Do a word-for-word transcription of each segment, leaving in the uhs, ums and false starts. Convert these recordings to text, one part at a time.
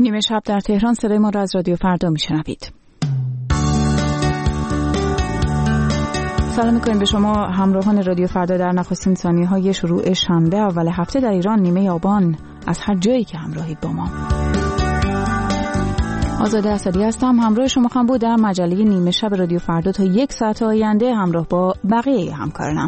نیمه شب در تهران صدای ما را از رادیو فردا میشنوید. سلام میکنیم به شما همراهان رادیو فردا در نخستین ثانیه‌های شروع شنبه اول هفته در ایران نیمه آبان از هر جایی که همراهید با ما. آزاده اسدی هستم، همراه شما خواهم بود در مجله نیمه شب رادیو فردا تا یک ساعت آینده همراه با بقیه همکارانم.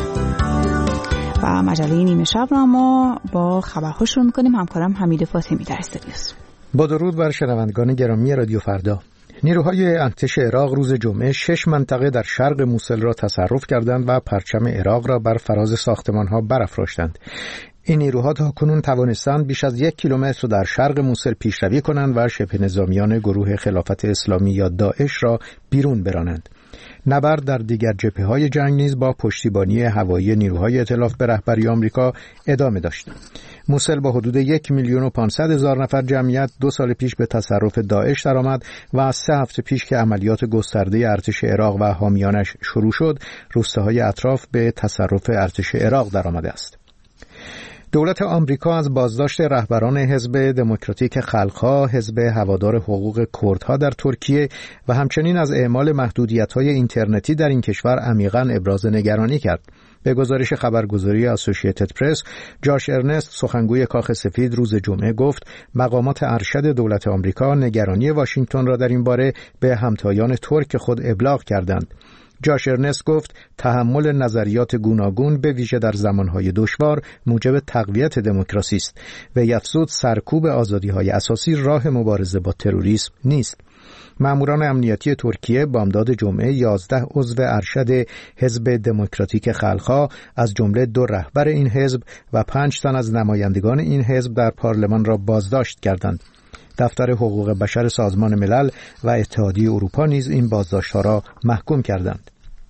و مجله نیمه شب را ما با خبرها شروع میکنیم. همکارم حمید فاطمی در استودیوست. با درود بر شنوندگان گرامی رادیو فردا. نیروهای ارتش عراق روز جمعه شش منطقه در شرق موصل را تصرف کردند و پرچم عراق را بر فراز ساختمان‌ها برافراشتند. این نیروها تا کنون توانستند بیش از یک کیلومتر در شرق موصل پیشروی کنند و شبه نظامیان گروه خلافت اسلامی یا داعش را بیرون برانند. نبرد در دیگر جبهه‌های جنگ نیز با پشتیبانی هوایی نیروهای ائتلاف به رهبری آمریکا ادامه داشت. موصل با حدود یک میلیون و پانصد هزار نفر جمعیت دو سال پیش به تصرف داعش درآمد و از سه هفته پیش که عملیات گسترده ارتش عراق و حامیانش شروع شد، روستاهای اطراف به تصرف ارتش عراق درآمده است. دولت آمریکا از بازداشت رهبران حزب دموکراتیک خلق‌ها، حزب هوادار حقوق کردها در ترکیه و همچنین از اعمال محدودیت‌های اینترنتی در این کشور عمیقاً ابراز نگرانی کرد. به گزارش خبرگزاری اسوسییتد پرس، جاش ارنست سخنگوی کاخ سفید روز جمعه گفت مقامات ارشد دولت آمریکا نگرانی واشنگتن را در این باره به همتایان ترک خود ابلاغ کردند. جاش ارنست گفت تحمل نظریات گوناگون به ویژه در زمانهای دشوار موجب تقویت دموکراسی است و افزود سرکوب آزادی‌های اساسی راه مبارزه با تروریسم نیست. ماموران امنیتی ترکیه بامداد جمعه یازده عضو ارشد حزب دموکراتیک خلق‌ها از جمله دو رهبر این حزب و پنج تن از نمایندگان این حزب در پارلمان را بازداشت کردند. دفتر حقوق بشر سازمان ملل و اتحادیه اروپا نیز این بازداشت‌ها را محکوم کردند.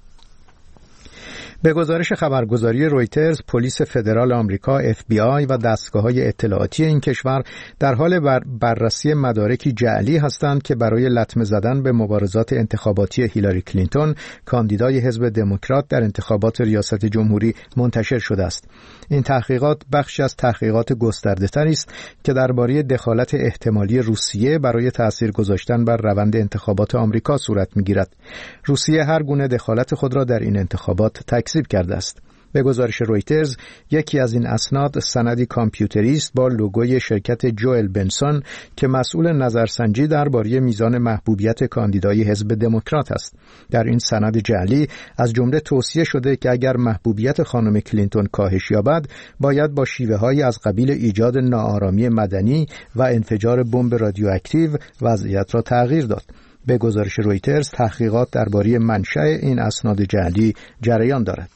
به گزارش خبرگزاری رویترز، پلیس فدرال آمریکا اف بی آی و دستگاه‌های اطلاعاتی این کشور در حال بر بررسی مدارکی جعلی هستند که برای لطمه زدن به مبارزات انتخاباتی هیلاری کلینتون، کاندیدای حزب دموکرات در انتخابات ریاست جمهوری منتشر شده است. این تحقیقات بخشی از تحقیقات گسترده‌تری است که درباره دخالت احتمالی روسیه برای تأثیر گذاشتن بر روند انتخابات آمریکا صورت می‌گیرد. روسیه هر گونه دخالت خود را در این انتخابات تکذیب کرده است. به گزارش رویترز، یکی از این اسناد سندی کامپیوتری است با لوگوی شرکت جوئل بنسون که مسئول نظرسنجی درباره میزان محبوبیت کاندیدای حزب دموکرات است. در این سند جعلی از جمله توصیه شده که اگر محبوبیت خانم کلینتون کاهش یابد، باید با شیوه‌های از قبیل ایجاد ناآرامی مدنی و انفجار بمب رادیواکتیو وضعیت را تغییر داد. به گزارش رویترز، تحقیقات درباره منشأ این اسناد جعلی جریان دارد.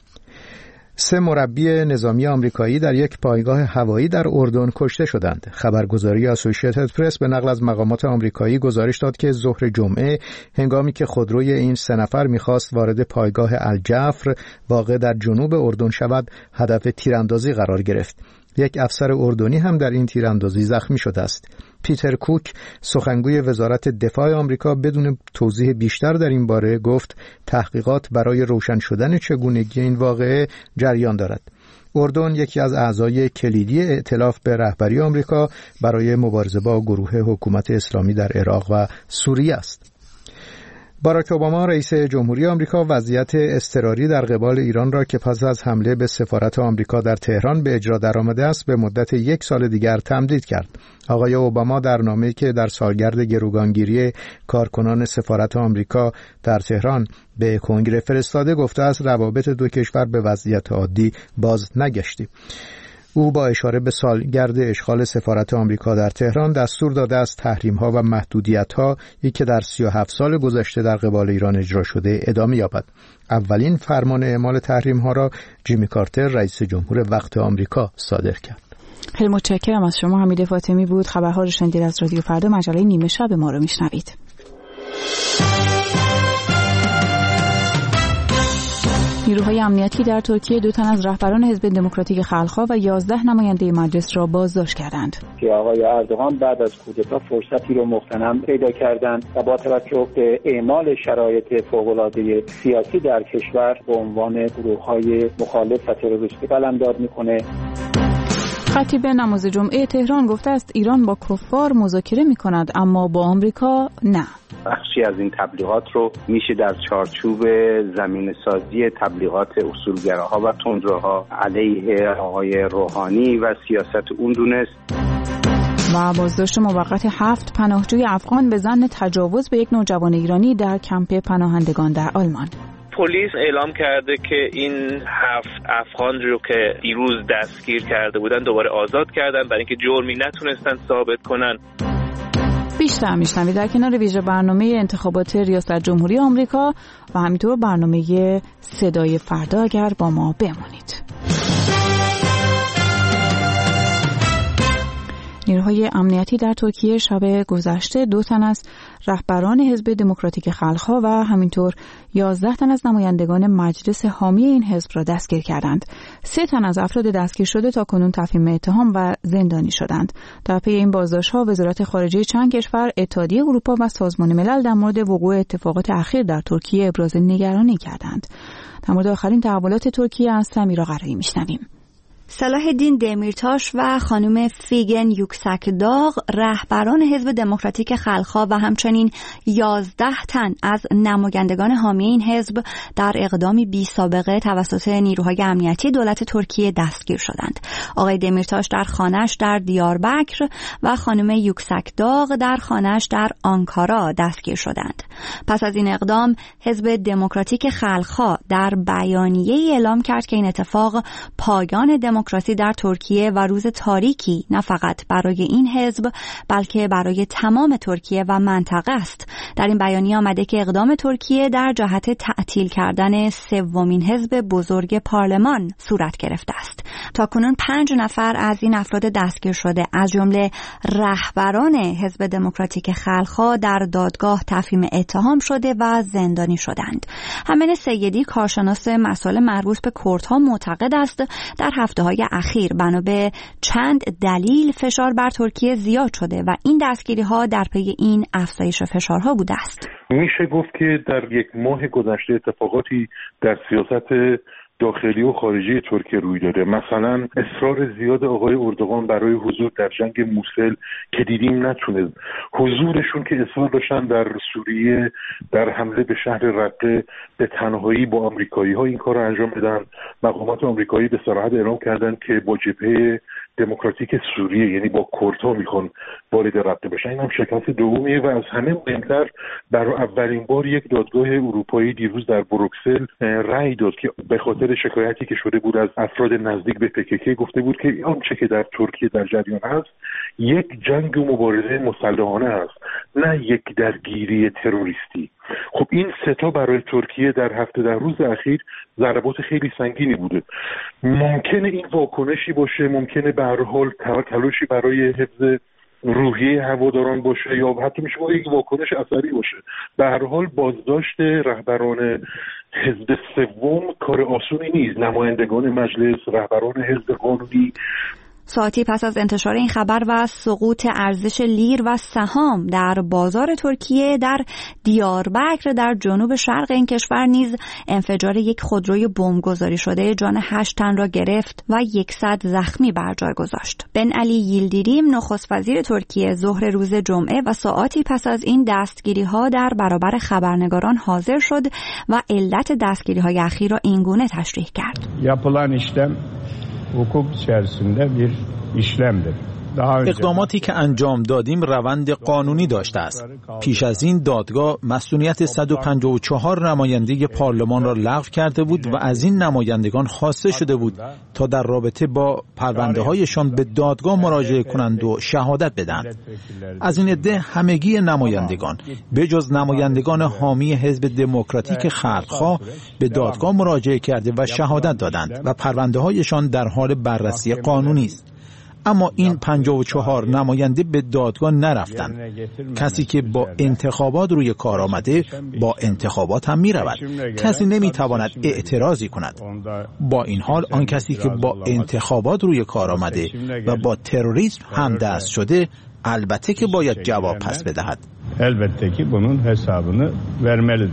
سه مربی نظامی آمریکایی در یک پایگاه هوایی در اردن کشته شدند. خبرگزاری اسوسییتد پرس به نقل از مقامات آمریکایی گزارش داد که ظهر جمعه هنگامی که خودروی این سه نفر می‌خواست وارد پایگاه الجفر واقع در جنوب اردن شود، هدف تیراندازی قرار گرفت. یک افسر اردنی هم در این تیراندازی زخمی شده است. پیتر کوک، سخنگوی وزارت دفاع آمریکا، بدون توضیح بیشتر در این باره گفت تحقیقات برای روشن شدن چگونگی این واقعه جریان دارد. اردن یکی از اعضای کلیدی ائتلاف به رهبری آمریکا برای مبارزه با گروه حکومت اسلامی در عراق و سوریه است. باراک اوباما رئیس جمهوری آمریکا وضعیت اضطراری در قبال ایران را که پس از حمله به سفارت آمریکا در تهران به اجرا درآمده است به مدت یک سال دیگر تمدید کرد. آقای اوباما در نامه‌ای که در سالگرد گروگانگیری کارکنان سفارت آمریکا در تهران به کنگره فرستاده گفته است روابط دو کشور به وضعیت عادی باز نگشتی. او با اشاره به سالگرد اشغال سفارت آمریکا در تهران دستور داده است تحریم‌ها و محدودیت‌ها که در سی و هفت سال گذشته در قبال ایران اجرا شده ادامه یابد. اولین فرمان اعمال تحریم‌ها را جیمی کارتر رئیس جمهور وقت آمریکا صادر کرد. خیلی متشکرم از شما. حمید فاطمی بود. خبرها رو شنیدید از رادیو فردا. مجله نیمه شب ما رو میشنوید. نیروهای امنیتی در ترکیه دو تن از رهبران حزب دموکراتیک خلق‌ها و یازده نماینده مجلس را بازداشت کردند. که آقای اردوغان بعد از کودتا فرصتی رو مغتنم پیدا کردند و با توجه به اعمال شرایط فوق‌العاده سیاسی در کشور به عنوان گروه‌های مخالف و تروریستی قلمداد می‌کنه. خطیب نماز جمعه تهران گفته است ایران با کفار مذاکره می کند اما با آمریکا نه. بخشی از این تبلیغات رو میشه در چارچوب زمین سازی تبلیغات اصولگراها و تندروها علیه آقای روحانی و سیاست اون دونست. و بازداشت موقت هفت پناهجوی افغان به ظن تجاوز به یک نوجوان ایرانی در کمپ پناهندگان در آلمان. پلیس اعلام کرده که این هفت افغان رو که دیروز دستگیر کرده بودن دوباره آزاد کردن برای اینکه جرمی نتونستن ثابت کنن. بیشتر میشنوید در کنار ویژه برنامه انتخابات ریاست جمهوری آمریکا و همینطور برنامه صدای فردا اگر با ما بمانید. نیروهای امنیتی در ترکیه شب گذشته دو تن از رهبران حزب دموکراتیک خلق‌ها و همینطور یازده تن از نمایندگان مجلس حامی این حزب را دستگیر کردند. سه تن از افراد دستگیر شده تا کنون تفهیم اتهام و زندانی شدند. در پی این بازداشت‌ها وزارت خارجه چند کشور، اتحادیه اروپا و سازمان ملل در مورد وقوع اتفاقات اخیر در ترکیه ابراز نگرانی کردند. در مورد آخرین تحولات ترکیه از سمیرا قرایی میشنویم. صلاح الدین دمیرتاش و خانم فیگن یوکساکداغ رهبران حزب دموکراتیک خلق‌ها و همچنین یازده تن از نمایندگان حامی این حزب در اقدامی بی سابقه توسط نیروهای امنیتی دولت ترکیه دستگیر شدند. آقای دمیرتاش در خانه‌اش در دیاربکر و خانم یوکساکداغ در خانه‌اش در آنکارا دستگیر شدند. پس از این اقدام حزب دموکراتیک خلق‌ها در بیانیه‌ای اعلام کرد که این اتفاق پایان دموکراسی در ترکیه و روز تاریکی نه فقط برای این حزب بلکه برای تمام ترکیه و منطقه است. در این بیانیه آمده که اقدام ترکیه در جهت تعطیل کردن سومین حزب بزرگ پارلمان صورت گرفته است. تاکنون پنج نفر از این افراد دستگیر شده از جمله رهبران حزب دموکراتیک خلق‌ها در دادگاه تفهیم اتهام شده و زندانی شدند. همین سیدی کارشناس مسائل مربوط به کردها معتقد است در هفته‌های اخیر بنا به چند دلیل فشار بر ترکیه زیاد شده و این دستگیری‌ها در پی این افزایش فشارها بوده است. میشه گفت که در یک ماه گذشته اتفاقاتی در سیاست داخلی و خارجی ترکیه روی داده. مثلا اصرار زیاد آقای اردوغان برای حضور در جنگ موسل که دیدیم نتونست. حضورشون که اصرار داشتن در سوریه در حمله به شهر رقه به تنهایی با آمریکایی‌ها این کار رو انجام بدن. مقامات آمریکایی به صراحت اعلام کردن که با جبهه دموکراتیک سوریه یعنی با کردها میخوان وارد رقه بشن. این هم شکست دومیه و از همه مهمتر برای اولین بار یک دادگاه اروپایی دیروز در بروکسل رأی داد که به خاطر شکایتی که شده بود از افراد نزدیک به پکک گفته بود که آنچه که در ترکیه در جریان هست یک جنگ و مبارزه مسلحانه است نه یک درگیری تروریستی. خب این سه تا برای ترکیه در هفته در روز اخیر ضربات خیلی سنگینی بوده. ممکنه این واکنشی باشه، ممکنه به هر حال تلاشی برای حفظ روحیه هواداران باشه یا حتی میشه یک واکنش اثری باشه. به هر حال بازداشت رهبران حزب سوم کار آسونی نیست. نمایندگان مجلس، رهبران حزب قانونی. ساعتی پس از انتشار این خبر و سقوط ارزش لیر و سهام در بازار ترکیه در دیاربکر در جنوب شرق این کشور نیز انفجار یک خودروی بمبگذاری شده جان هشت تن را گرفت و صد زخمی بر جای گذاشت. بن علی ییلدیریم نخست وزیر ترکیه ظهر روز جمعه و ساعتی pes از این دستگیری‌ها در برابر خبرنگاران حاضر شد و علت دستگیری‌های اخیر را اینگونه تشریح کرد. Yapılan işlem hukuk içerisinde bir işlemdir. اقداماتی که انجام دادیم روند قانونی داشته است. پیش از این دادگاه مسئولیت صد و پنجاه و چهار نماینده پارلمان را لغو کرده بود و از این نمایندگان خواسته شده بود تا در رابطه با پرونده هایشان به دادگاه مراجعه کنند و شهادت بدهند. از این عده همگی نمایندگان به جز نمایندگان حامی حزب دموکراتیک خلق‌ها به دادگاه مراجعه کرده و شهادت دادند و پرونده هایشان در حال بررسی قانونی است. اما این پنجاه و چهار نماینده به دادگاه نرفتند. کسی که با انتخابات روی کار آمده با انتخابات هم می رود. کسی نمی تواند اعتراضی کند. با این حال آن کسی که با انتخابات روی کار آمده و با تروریسم هم دست شده البته که باید جواب پس بدهد. Elbette ki bunun hesabını vermelidir.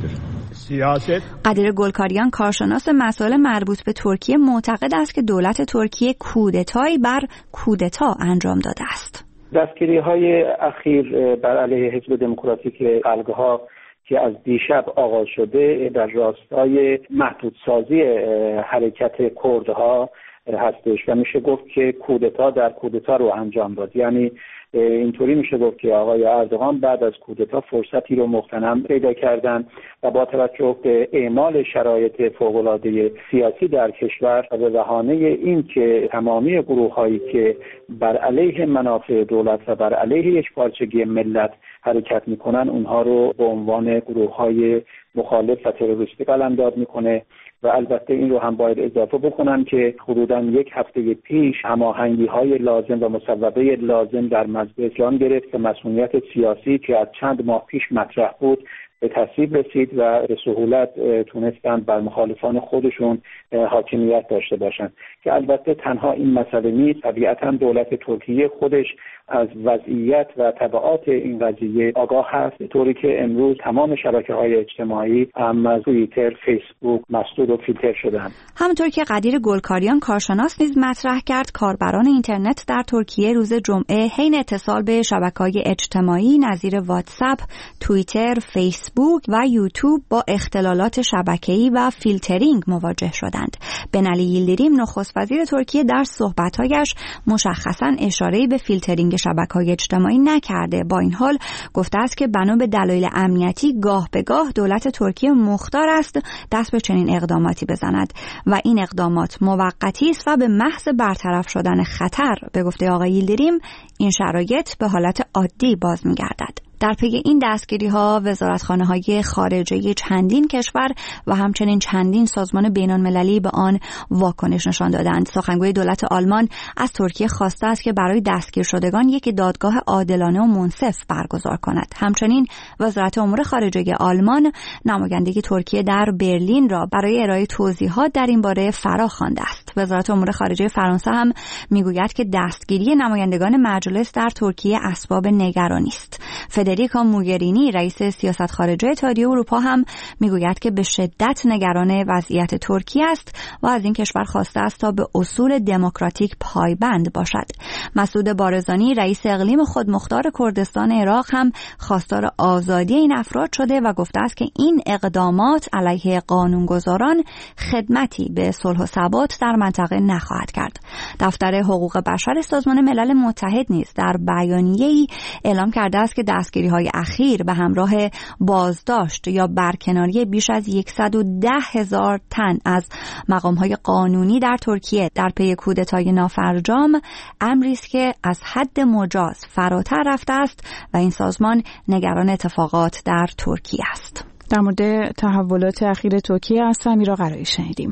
قدیر گلکاریان کارشناس مسائل مربوط به ترکیه معتقد است که دولت ترکیه کودتایی بر کودتا انجام داده است. دستگیری های اخیر بر علیه حزب دموکراتیک الگها که از دیشب آغاز شده در راستای محدودسازی حرکت کردها هستش و میشه گفت که کودتا در کودتا رو انجام داد. یعنی اینطوری میشه گفت که آقای اردوغان بعد از کودتا فرصتی رو مغتنم پیدا کردن و با توجه به اعمال شرایط فوق‌العاده سیاسی در کشور و به بهانه این که تمامی گروه‌هایی که بر علیه منافع دولت و بر علیه یکپارچگی ملت حرکت میکنن اونها رو به عنوان گروه‌های مخالف و تروریستی قلمداد میکنه. و البته این رو هم باید اضافه بکنم که حدوداً یک هفته پیش هماهنگی‌های لازم و مصوبه لازم در مجلس جان گرفت که مسئولیت سیاسی که از چند ماه پیش مطرح بود به تصویب رسید و به سهولت تونستند بر مخالفان خودشون حاکمیت داشته باشند که البته تنها این مسئله نیست. طبیعتاً دولت ترکیه خودش از وضعیت و تبعات این قضیه آگاه هست، طوری که امروز تمام شبکه‌های اجتماعی هم توییتر، فیسبوک مسدود و فیلتر شدند. همونطور که قدیر گلکاریان کارشناس نیز مطرح کرد، کاربران اینترنت در ترکیه روز جمعه حین اتصال به شبکه‌های اجتماعی نظیر واتساپ، توییتر، فیسبوک و یوتیوب با اختلالات شبکه‌ای و فیلترینگ مواجه شدند. بنالی ییلدیریم نخست وزیر ترکیه در صحبت‌هایش مشخصاً اشاره‌ای به فیلترینگ شبکه‌های اجتماعی نکرده. با این حال گفته است که بنا به دلایل امنیتی گاه به گاه دولت ترکیه مختار است دست به چنین اقداماتی بزند و این اقدامات موقتی است و به محض برطرف شدن خطر به گفته آقای ییلدیریم این شرایط به حالت عادی باز می‌گردد. در پی این دستگیری‌ها وزارتخانه‌های خارجه چندین کشور و همچنین چندین سازمان بین‌المللی به آن واکنش نشان دادند. سخنگوی دولت آلمان از ترکیه خواسته است که برای دستگیر شدگان یک دادگاه عادلانه و منصف برگزار کند. همچنین وزارت امور خارجه آلمان نمایندگی ترکیه در برلین را برای ارائه توضیحات در این باره فرا خوانده است. وزارت امور خارجه فرانسه هم میگوید که دستگیری نمایندگان مجلس در ترکیه اسباب نگرانی است. فدریکا موگرینی رئیس سیاست خارجه اتحادیه اروپا هم میگوید که به شدت نگران وضعیت ترکیه است و از این کشور خواسته است تا به اصول دموکراتیک پایبند باشد. مسعود بارزانی رئیس اقلیم خودمختار کردستان عراق هم خواستار آزادی این افراد شده و گفته است که این اقدامات علیه قانونگذاران خدمتی به صلح و ثبات در منطقه نخواهد کرد. دفتر حقوق بشر سازمان ملل متحد نیز در بیانیه‌ای اعلام کرده است که دستگیری های اخیر به همراه بازداشت یا برکناری بیش از صد و ده هزار تن از مقام‌های قانونی در ترکیه در پی کودتای نافرجام امری است که از حد مجاز فراتر رفته است و این سازمان نگران اتفاقات در ترکیه است. در مورد تحولات اخیر ترکیه از سمیرا قرایی شنیدیم.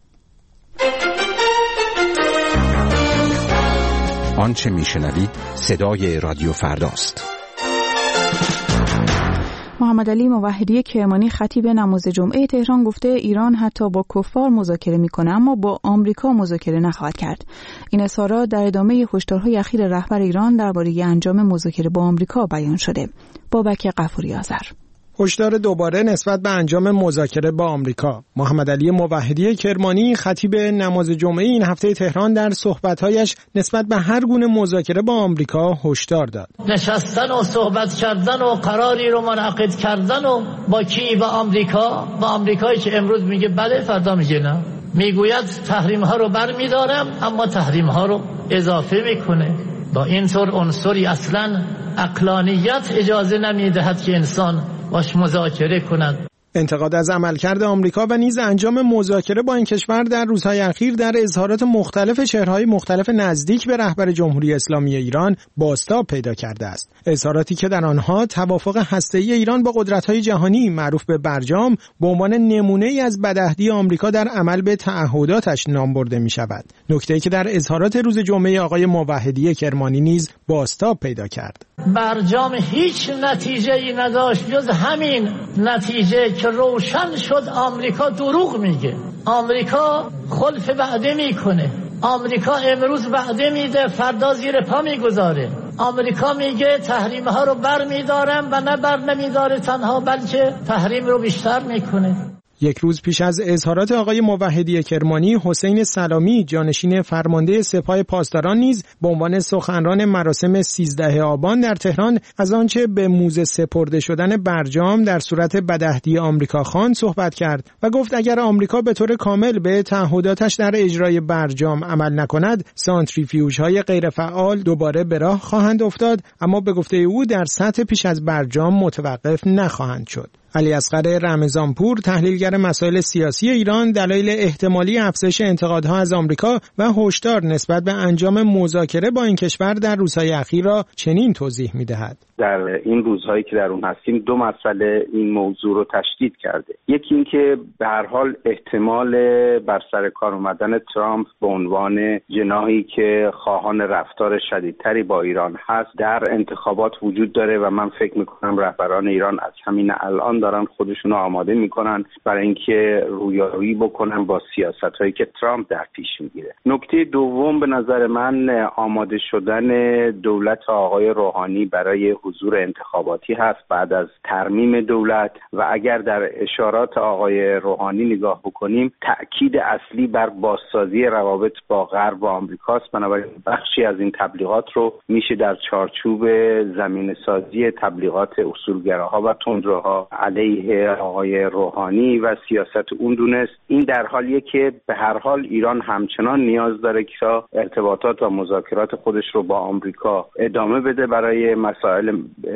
آنچه میشنوید صدای رادیو فرداست. محمد علی موحدی کرمانی خطیب نماز جمعه تهران گفته ایران حتی با کفار مذاکره میکنه اما با آمریکا مذاکره نخواهد کرد. این اظهارات در ادامه هشدارهای اخیر رهبر ایران درباره انجام مذاکره با آمریکا بیان شده. بابک غفوری آذر. هشدار دوباره نسبت به انجام مذاکره با آمریکا. محمد علی موحدی کرمانی خطیب نماز جمعه این هفته تهران در صحبت‌هایش نسبت به هر گونه مذاکره با آمریکا هشدار داد. نشستن و صحبت کردن و قراری رو منعقد کردن و با کی؟ با آمریکا. با آمریکایی که امروز میگه بله فردا میگه نه. میگوید تحریم ها رو برمیدارم اما تحریم ها رو اضافه میکنه. با اینطور عنصری اصلاً عقلانیت اجازه نمیدهد که انسان باش مذاکره کند. انتقاد از عملکرد آمریکا و نیز انجام مذاکره با این کشور در روزهای اخیر در اظهارات مختلف چهره‌های مختلف نزدیک به رهبر جمهوری اسلامی ایران بازتاب پیدا کرده است. اظهاراتی که در آنها توافق هسته‌ای ایران با قدرت‌های جهانی معروف به برجام به عنوان نمونه‌ای از بدعهدی آمریکا در عمل به تعهداتش نام برده می‌شود. نکته‌ای که در اظهارات روز جمعه آقای موحدی کرمانی نیز بازتاب پیدا کرد. برجام هیچ نتیجه‌ای نداشت جز همین نتیجه که روشن شد آمریکا دروغ میگه. آمریکا خلف وعده میکنه. آمریکا امروز وعده میده فردا زیر پا میگذاره. آمریکا میگه تحریم ها رو بر میدارم و نه بر نمیداره تنها، بلکه تحریم رو بیشتر میکنه. یک روز پیش از اظهارات آقای موحدی کرمانی، حسین سلامی جانشین فرمانده سپاه پاسداران نیز به عنوان سخنران مراسم سیزده آبان در تهران از آنچه به موزه سپرده شدن برجام در صورت بدعهدی آمریکا خواند صحبت کرد و گفت اگر آمریکا به طور کامل به تعهداتش در اجرای برجام عمل نکند، سانتریفیوژهای غیرفعال دوباره به راه خواهند افتاد، اما به گفته او در سطح پیش از برجام متوقف نخواهند شد. علی اصغر رمضانپور، تحلیلگر مسائل سیاسی ایران، دلایل احتمالی افزایش انتقادها از آمریکا و هشدار نسبت به انجام مذاکره با این کشور در روزهای اخیر را چنین توضیح می‌دهد. در این روزهایی که در اون هستیم دو مسئله این موضوع رو تشدید کرده. یکی این که به هر حال احتمال بر سر کار اومدن ترامپ به عنوان جناحی که خواهان رفتار شدیدتری با ایران هست در انتخابات وجود داره و من فکر می‌کنم رهبران ایران از همین الان دارن خودشون رو آماده میکنن برای اینکه رویارویی بکنن با سیاست‌هایی که ترامپ در پیش میگیره. نکته دوم به نظر من آماده شدن دولت آقای روحانی برای حضور انتخاباتی هست بعد از ترمیم دولت و اگر در اشارات آقای روحانی نگاه بکنیم تأکید اصلی بر بازسازی روابط با غرب و آمریکاست. بنابراین بخشی از این تبلیغات رو میشه در چارچوب زمینه‌سازی تبلیغات اصولگراها و تندروها علیه آقای روحانی و سیاست اون دونست. این در حالیه که به هر حال ایران همچنان نیاز داره که ارتباطات و مذاکرات خودش رو با آمریکا ادامه بده برای مسائل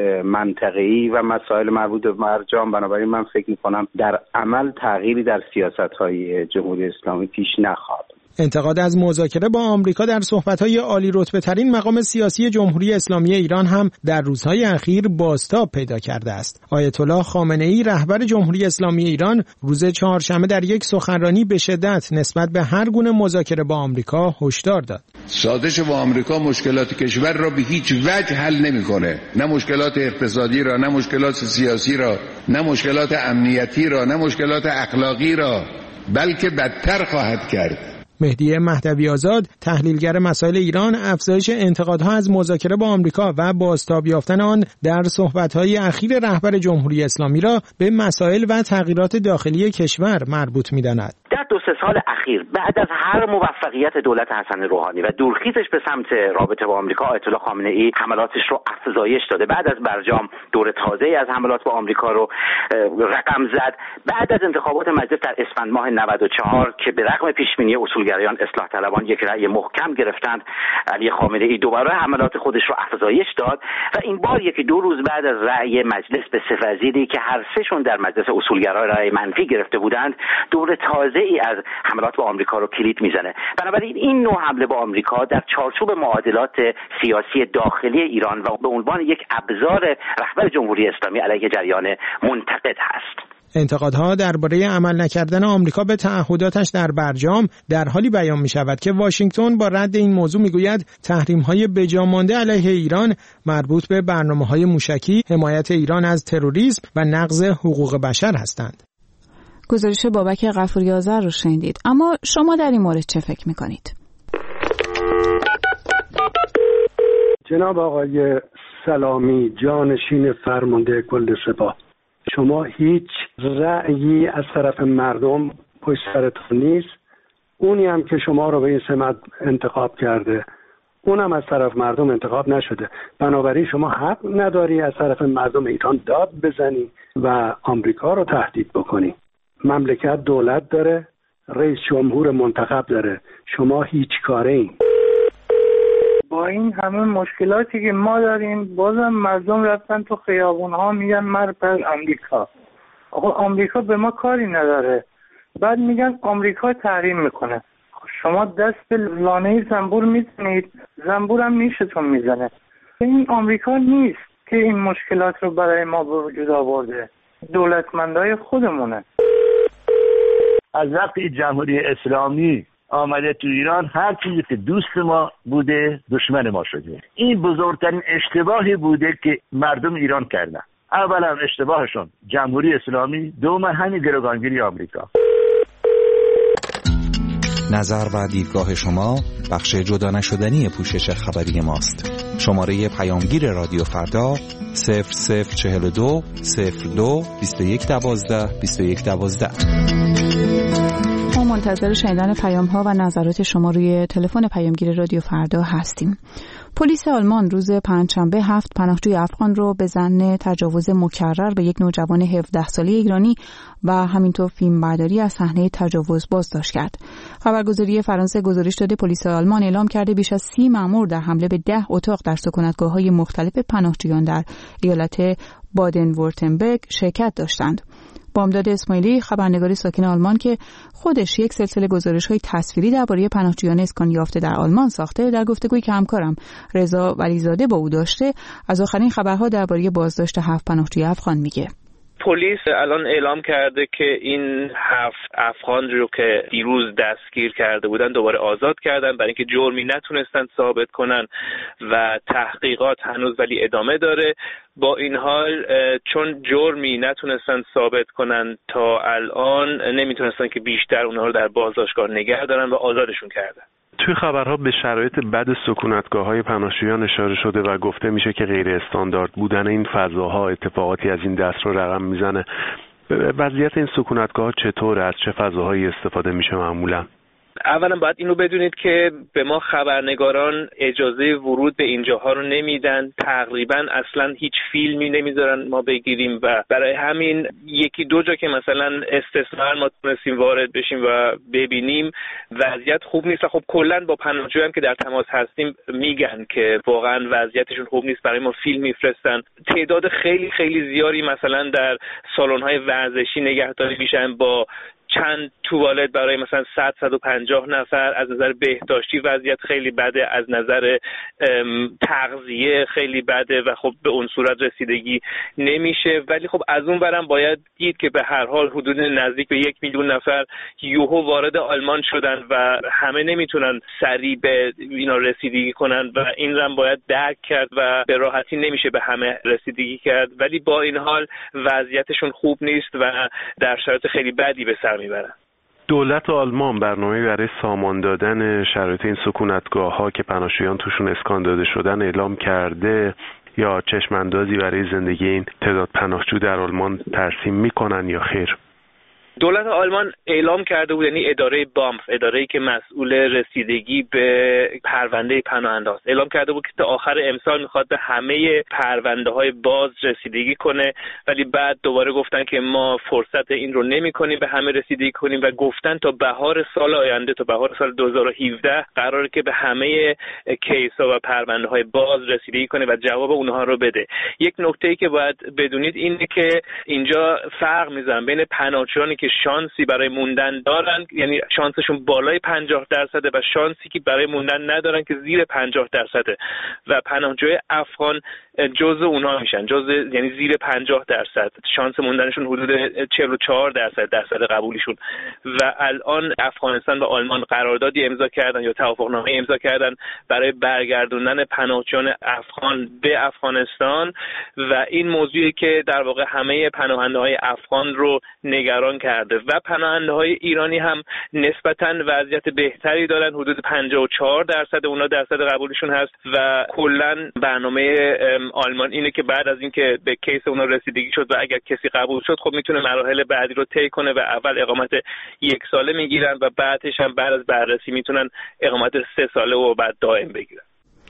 منطقه‌ای و مسائل مربوط به برجام. بنابراین من فکر می‌کنم در عمل تغییری در سیاست‌های جمهوری اسلامی پیش نخواهد. انتقاد از مذاکره با آمریکا در صحبت‌های عالی رتبه ترین مقام سیاسی جمهوری اسلامی ایران هم در روزهای اخیر بازتاب پیدا کرده است. آیت الله خامنه‌ای رهبر جمهوری اسلامی ایران روز چهارشنبه در یک سخنرانی به شدت نسبت به هر گونه مذاکره با آمریکا هشدار داد. سازش با آمریکا مشکلات کشور را به هیچ وجه حل نمی‌کنه، نه مشکلات اقتصادی را، نه مشکلات سیاسی را، نه مشکلات امنیتی را، نه مشکلات اخلاقی را، بلکه بدتر خواهد کرد. مهدی مهدوی آزاد، تحلیلگر مسائل ایران، افزایش انتقادها از مذاکره با آمریکا و بازتاب یافتن آن در صحبت‌های اخیر رهبر جمهوری اسلامی را به مسائل و تغییرات داخلی کشور مربوط می‌داند. در دو سه سال اخیر بعد از هر موفقیت دولت حسن روحانی و دورخیزش به سمت رابطه با آمریکا، آیت الله خامنه‌ای حملاتش رو افزایش داده. بعد از برجام دور تازه‌ای از حملات با آمریکا رو رقم زد. بعد از انتخابات مجلس در اسفند ماه نود و چهار که به رغم پیشبینی اصولگرایان اصلاح طلبان یک رأی محکم گرفتند، علی خامنه‌ای دوباره حملات خودش رو افزایش داد و این بار یکی دو روز بعد از رأی مجلس به سه وزیری که هر سهشون در مجلس اصولگرا رأی منفی گرفته بودند، دور تازه ای از حملات با آمریکا رو کلید میزنه. بنابراین این نوع حمله با آمریکا در چارچوب معادلات سیاسی داخلی ایران و به عنوان یک ابزار رهبر جمهوری اسلامی علیه جریان منتقد هست. انتقادها درباره عمل نکردن آمریکا به تعهداتش در برجام در حالی بیان می شود که واشنگتن با رد این موضوع می گوید تحریم‌های بجامانده علیه ایران مربوط به برنامه‌های موشکی، حمایت ایران از تروریسم و نقض حقوق بشر هستند. گزارش بابک غفوری آذر رو شنیدید. اما شما در این مورد چه فکر می‌کنید؟ جناب آقای سلامی جانشین فرمانده کل سپاه، شما هیچ رأیی از طرف مردم پشت سرتون نیست. اونی هم که شما رو به این سمت انتخاب کرده اونم از طرف مردم انتخاب نشده. بنابراین شما حق نداری از طرف مردم ایران داد بزنی و آمریکا رو تهدید بکنی. مملکت دولت داره، رئیس جمهور منتخب داره، شما هیچ کاره این. با این همه مشکلاتی که ما داریم بازم مردم رفتن تو خیابون ها میگن مر پر آمریکا. آقا آمریکا به ما کاری نداره، بعد میگن آمریکا تحریم میکنه. شما دست به لانه زنبور میزنید، زنبور هم نیشتون میزنه. این آمریکا نیست که این مشکلات رو برای ما به وجود آورده، دولتمندای خودمونه. از وقتی جمهوری اسلامی آمده تو ایران هر چیزی که دوست ما بوده دشمن ما شده. این بزرگترین اشتباهی بوده که مردم ایران کردن. اولا اشتباهشون جمهوری اسلامی، دوم همین گروگانگیری آمریکا. نظر و دیدگاه شما بخش جدا نشدنی پوشش خبری ماست. شماره پیامگیر رادیو فردا صفر صفر چهل و دو صفر دو بیست و یک دوازده بیست و یک دوازده. ما منتظر شنیدن پیام ها و نظرات شما روی تلفن پیامگیر رادیو فردا هستیم. پلیس آلمان روز پنجشنبه هفت پناهجوی افغان رو به ظن تجاوز مکرر به یک نوجوان هفده ساله ایرانی و همینطور فیلمبرداری از صحنه تجاوز بازداشت کرد. خبرگزاری فرانسه گزارش داده پلیس آلمان اعلام کرده بیش از سی مأمور در حمله به ده اتاق در سکونتگاه‌های مختلف پناهجویان در ایالت بادن وورتنبرگ شرکت داشتند. بامداد اسماعیلی خبرنگاری ساکن آلمان که خودش یک سلسله گزارش‌های تصویری درباره پناهجویان اسکان یافته در آلمان ساخته، در گفتگویی که همکارم رضا ولیزاده با او داشته از آخرین خبرها درباره بازداشت هفت پناهجوی افغان میگه. پلیس الان اعلام کرده که این هفت افغان رو که دیروز دستگیر کرده بودن دوباره آزاد کردن، برای اینکه جرمی نتونستن ثابت کنن و تحقیقات هنوز ولی ادامه داره. با این حال چون جرمی نتونستن ثابت کنن تا الان، نمیتونستن که بیشتر اونها رو در بازداشتگاه نگه دارن و آزادشون کردن. توی خبرها به شرایط بد سکونتگاه‌های پناهجویان اشاره شده و گفته میشه که غیر استاندارد بودن این فضاها اتفاقاتی از این دست رو رقم میزنه. وضعیت این سکونتگاه‌ها چطوره؟ از چه فضاهایی استفاده میشه معمولا؟ اولا باید اینو بدونید که به ما خبرنگاران اجازه ورود به اینجاها رو نمیدن، تقریبا اصلا هیچ فیلمی نمیذارن ما بگیریم و برای همین یکی دو جا که مثلا استثمار ما تونستیم وارد بشیم و ببینیم وضعیت خوب نیست. خب کلا با پناهجویان که در تماس هستیم میگن که واقعا وضعیتشون خوب نیست، برای ما فیلم میفرستن. تعداد خیلی خیلی زیادی مثلا در سالن‌های ورزشی نگهداری میشن با چند توالت برای مثلا صد صد و پنجاه نفر. از نظر بهداشتی وضعیت خیلی بده، از نظر تغذیه خیلی بده و خب به اون صورت رسیدگی نمیشه. ولی خب از اون برم باید دید که به هر حال حدود نزدیک به یک میلیون نفر یوهو وارد آلمان شدن و همه نمیتونن سریع به اینا رسیدگی کنن و این رو باید درک کرد و به راحتی نمیشه به همه رسیدگی کرد. ولی با این حال وضعیتشون خوب نیست و در شرایط خیلی بدی به سر میبرن. دولت آلمان برنامه برای سامان دادن شرایط این سکونتگاه‌ها که پناهجویان توشون اسکان داده شدن اعلام کرده یا چشم اندازی برای زندگی این تعداد پناهجو در آلمان ترسیم میکنن یا خیر؟ دولت آلمان اعلام کرده بود، یعنی اداره بامف، اداره‌ای که مسئول رسیدگی به پرونده پناهنده است، اعلام کرده بود که تا آخر امسال میخواد به همه پرونده‌های باز رسیدگی کنه. ولی بعد دوباره گفتن که ما فرصت این رو نمی‌کنیم به همه رسیدگی کنیم و گفتن تا بهار سال آینده، تا بهار سال دو هزار و هفده قراره که به همه کیس‌ها و پرونده‌های باز رسیدگی کنه و جواب اونها رو بده. یک نکته‌ای که باید بدونید اینه که اینجا فرق می‌ذارن بین پناهجویانی که شانسی برای موندن دارن، یعنی شانسشون بالای پنجاه درصده، و شانسی که برای موندن ندارن که زیر پنجاه درصده و پناهجوی افغان جزء اونها میشن، جزء یعنی زیر پنجاه درصد شانس موندنشون حدود چهل و چهار درصد درصد قبولیشون. و الان افغانستان و آلمان قراردادی امضا کردن یا توافقنامه امضا کردن برای برگردوندن پناهجویان افغان به افغانستان و این موضوعی که در واقع همه پناهنده‌های افغان رو نگران کرده و پناهنده‌های ایرانی هم نسبتاً وضعیت بهتری دارن، حدود پنجاه و چهار درصد اونا درصد قبولشون هست و کلاً برنامه آلمان اینه که بعد از اینکه به کیس اونا رسیدگی شد و اگر کسی قبول شد خب میتونه مراحل بعدی رو طی کنه و اول اقامت یک ساله میگیرن و بعدش هم بعد از بررسی میتونن اقامت سه ساله و بعد دائم بگیرن.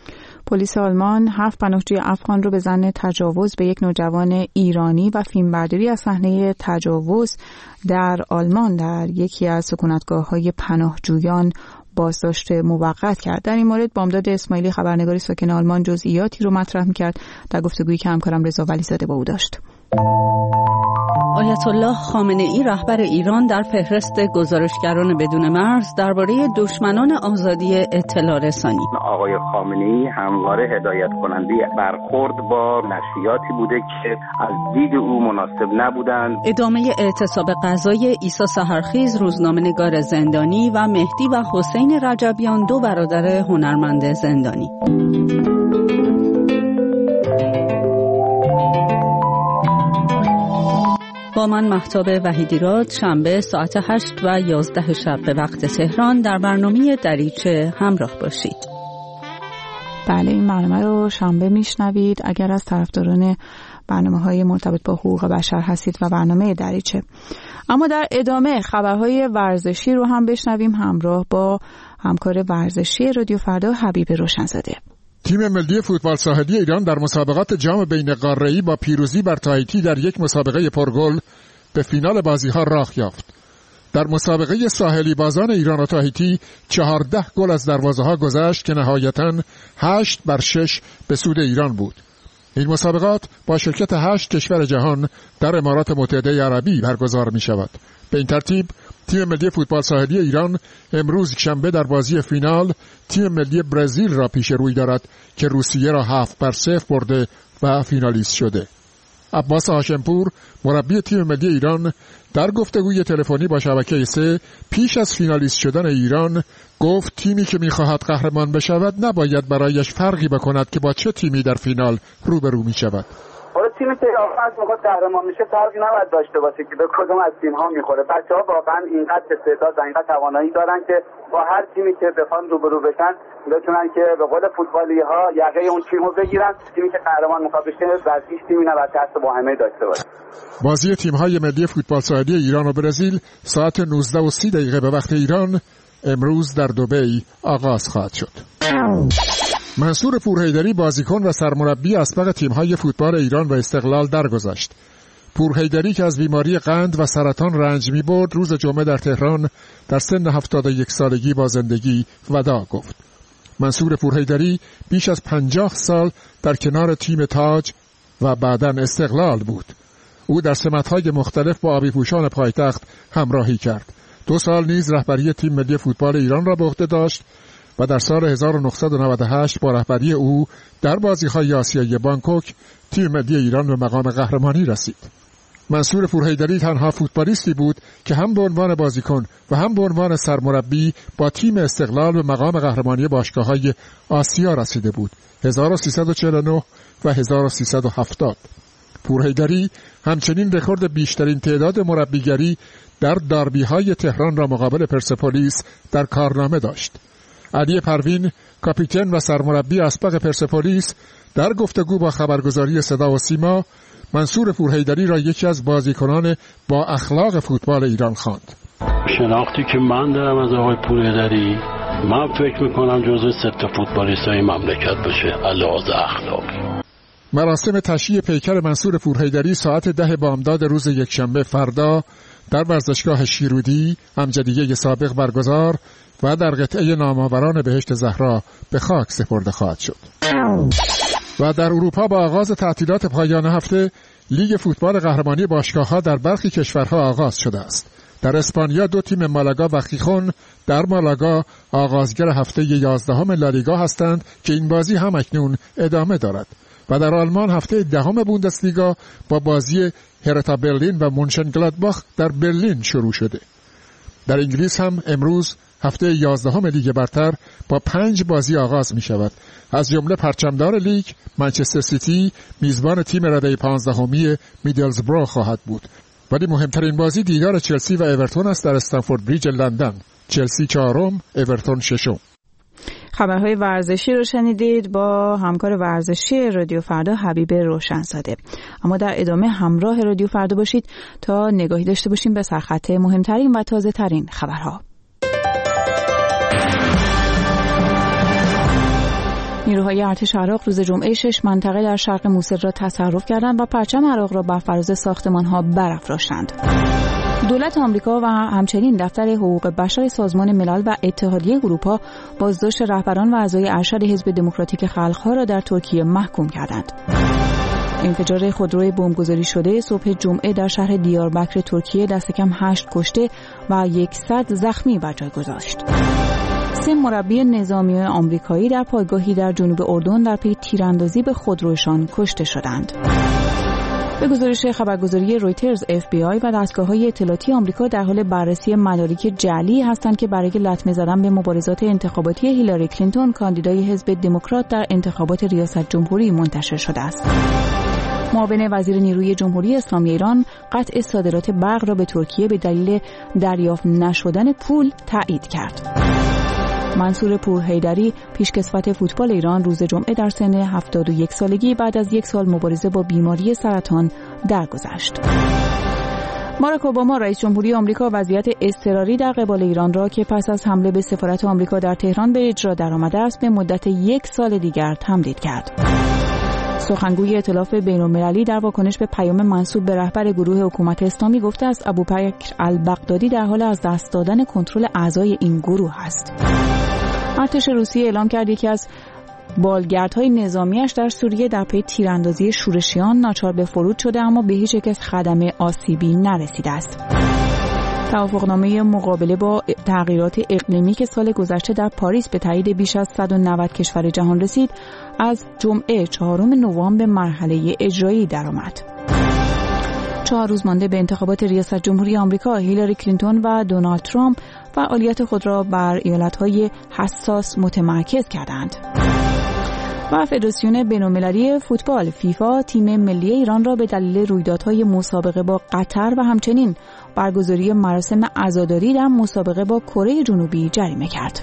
پلیس آلمان هفت پناهجوی افغان رو به ظن تجاوز به یک نوجوان ایرانی و فیلمبرداری از صحنه تجاوز در آلمان در یکی از سکونتگاه‌های پناهجویان بازداشت موقت کرد. در این مورد بامداد اسماعیلی خبرنگاری ساکن آلمان جزئیاتی رو مطرح می‌کرد در گفتگویی که همکارم رضا ولیزاده با او داشت. آیت الله خامنه‌ای رهبر ایران در فهرست گزارشگران بدون مرز درباره دشمنان آزادی اطلاع رسانی. آقای خامنه‌ای همواره هدایت کننده برخورد با نشریاتی بوده که از دید او مناسب نبودند. ادامه اعتصاب غذای عیسی سحرخیز، روزنامه‌نگار زندانی و مهدی و حسین رجبیان، دو برادر هنرمند زندانی. با من مهتاب وحیدیراد شنبه ساعت هشت و یازده شب به وقت تهران در برنامه دریچه همراه باشید. بله، این برنامه رو شنبه میشنوید اگر از طرفداران برنامه‌های مرتبط با حقوق بشر هستید و برنامه دریچه. اما در ادامه خبرهای ورزشی رو هم بشنویم همراه با همکار ورزشی رادیو فردا حبیب روشنزاده. تیم ملی فوتبال ساحلی ایران در مسابقات جام بین قاره‌ای با پیروزی بر تاهیتی در یک مسابقه پرگل به فینال بازی‌ها راه یافت. در مسابقه ساحلی بازان ایران و تاهیتی چهارده گل از دروازه‌ها گذشت که نهایتاً هشت بر شش به سود ایران بود. این مسابقات با شرکت هشت کشور جهان در امارات متحده عربی برگزار می شود. به این ترتیب تیم ملی فوتبال ساحلی ایران امروز شنبه در بازی فینال تیم ملی برزیل را پیش روی دارد که روسیه را هفت بر صفر برده و فینالیست شده. عباس هاشمپور مربی تیم ملی ایران در گفتگوی تلفنی با شبکه سه پیش از فینالیست شدن ایران گفت تیمی که می‌خواهد قهرمان بشود نباید برایش فرقی بکند که با چه تیمی در فینال روبرو می‌شود. حالا تیمی که از موقع قهرمان میشه فرقی نباید داشته باشه که به کدوم از تیم‌ها می‌خوره. بچه‌ها واقعا اینقدر استعداد و اینقدر توانایی دارن که با هر تیمی که بخوان روبرو بشن بتونن که به قول فوتبالی‌ها یقه اون تیمو بگیرن. تیمی که قهرمان می‌خواد بشه از هیچ تیمی نباید ترس و واهمه داشته باشه. بازی تیم‌های ملی فوتبال ساحلی ایران و برزیل ساعت نوزده و سی دقیقه به وقت ایران امروز در دبی آغاز خواهد شد. منصور پورحیدری بازیکن و سرمربی اسبق تیم‌های فوتبال ایران و استقلال درگذشت. پورحیدری که از بیماری قند و سرطان رنج می‌برد روز جمعه در تهران در سن هفتاد و یک سالگی با زندگی وداع گفت. منصور پورحیدری بیش از پنجاه سال در کنار تیم تاج و بعداً استقلال بود. او در سمت‌های مختلف با آبی‌پوشان پایتخت همراهی کرد. دو سال نیز رهبری تیم ملی فوتبال ایران را به عهده داشت و در سال هزار و نهصد و نود و هشت با رهبری او در بازی‌های آسیایی بانکوک تیم ملی ایران به مقام قهرمانی رسید. منصور پورحیدری تنها فوتبالیستی بود که هم به عنوان بازیکن و هم به عنوان سرمربی با تیم استقلال به مقام قهرمانی باشگاه‌های آسیا رسیده بود، هزار و سیصد و چهل و نه و هزار و سیصد و هفتاد. پورحیدری همچنین رکورد بیشترین تعداد مربیگری در داربی‌های تهران را مقابل پرسپولیس در کارنامه داشت. علی پروین کاپیتان و سرمربی اسبق پرسپولیس در گفتگو با خبرگزاری صدا و سیما منصور پورحیدری را یکی از بازیکنان با اخلاق فوتبال ایران خواند. شناختی که من دارم از آقای پورحیدری، من فکر میکنم جزو سه فوتبالیستای مملکت باشه علاوه اخلاقی. مراسم تشییع پیکر منصور پورحیدری ساعت ده بامداد روز یکشنبه فردا در ورزشگاه شیرودی امجدیه سابق برگزار و در قطعه نامآوران بهشت زهرا به خاک سپرده خواهد شد. و در اروپا با آغاز تعطیلات پایان هفته لیگ فوتبال قهرمانی باشگاه‌ها در برخی کشورها آغاز شده است. در اسپانیا دو تیم مالاگا و خیخون در مالاگا آغازگر هفته یازدهم لالیگا هستند که این بازی هم اکنون ادامه دارد. و در آلمان هفته دهم بوندسلیگا با بازی هرتا برلین و مونشنگلادباخ در برلین شروع شده. در انگلیس هم امروز هفته یازدهم لیگ برتر با پنج بازی آغاز می شود. از جمله پرچمدار لیگ منچستر سیتی میزبان تیم رده پانزدهمی میدلزبرو خواهد بود. ولی مهمترین بازی دیدار چلسی و اورتون است در استنفورد بریج لندن. چلسی چهارم، اورتون ششم. خبرهای ورزشی رو شنیدید با همکار ورزشی رادیو فردا حبیب روشنزاده. اما در ادامه همراه رادیو فردا باشید تا نگاهی داشته باشیم به سرخط مهمترین و تازه ترین خبرها. نیروهای ارتش عراق روز جمعه شش منطقه در شرق موصل را تصرف کردند و پرچم عراق را بر فراز ساختمان‌ها برافراشتند. دولت آمریکا و همچنین دفتر حقوق بشر سازمان ملل و اتحادیه اروپا بازداشت رهبران و اعضای ارشد حزب دموکراتیک خلق‌ها را در ترکیه محکوم کردند. انفجار خودروی بمبگذاری شده صبح جمعه در شهر دیاربکر ترکیه دست کم هشت کشته و صد زخمی بر جای گذاشت. سه مربی نظامی آمریکایی در پایگاهی در جنوب اردن در پی تیراندازی به خودرویشان کشته شدند. به گزارش خبرگزاری رویترز، اف بی آی و دستگاه‌های اطلاعاتی آمریکا در حال بررسی مدارک جعلی هستند که برای لطمه زدن به مبارزات انتخاباتی هیلاری کلینتون کاندیدای حزب دموکرات در انتخابات ریاست جمهوری منتشر شده است. معاون وزیر نیروی جمهوری اسلامی ایران قطع صادرات برق را به ترکیه به دلیل دریافت نشدن پول تایید کرد. منصور پورحیدری پیشکسوت فوتبال ایران روز جمعه در سن هفتاد و یک سالگی بعد از یک سال مبارزه با بیماری سرطان درگذشت. باراک اوباما رئیس جمهوری آمریکا وضعیت اضطراری در قبال ایران را که پس از حمله به سفارت آمریکا در تهران به اجرا درآمده است به مدت یک سال دیگر تمدید کرد. سخنگوی ائتلاف بین‌المللی در واکنش به پیام منسوب به رهبر گروه حکومت اسلامی گفته است ابوبکر البغدادی در حال از دست دادن کنترل اعضای این گروه است. ارتش روسیه اعلام کرد یکی از بالگردهای نظامیش در سوریه در پی تیراندازی شورشیان ناچار به فرود شده اما به هیچ یک از خدمه آسیبی نرسیده است. توافقنامه مقابله با تغییرات اقلیمی که سال گذشته در پاریس به تایید بیش از صد و نود کشور جهان رسید، از جمعه چهارم نوامبر به مرحله اجرایی درآمد. چهار روز مانده به انتخابات ریاست جمهوری آمریکا، هیلاری کلینتون و دونالد ترامپ فعالیت خود را بر ایالت‌های حساس متمرکز کردند. و فدراسیون بین‌المللی فوتبال فیفا تیم ملی ایران را به دلیل رویدادهای مسابقه با قطر و همچنین برگزاری مراسم عزاداری در مسابقه با کره جنوبی جریمه کرد.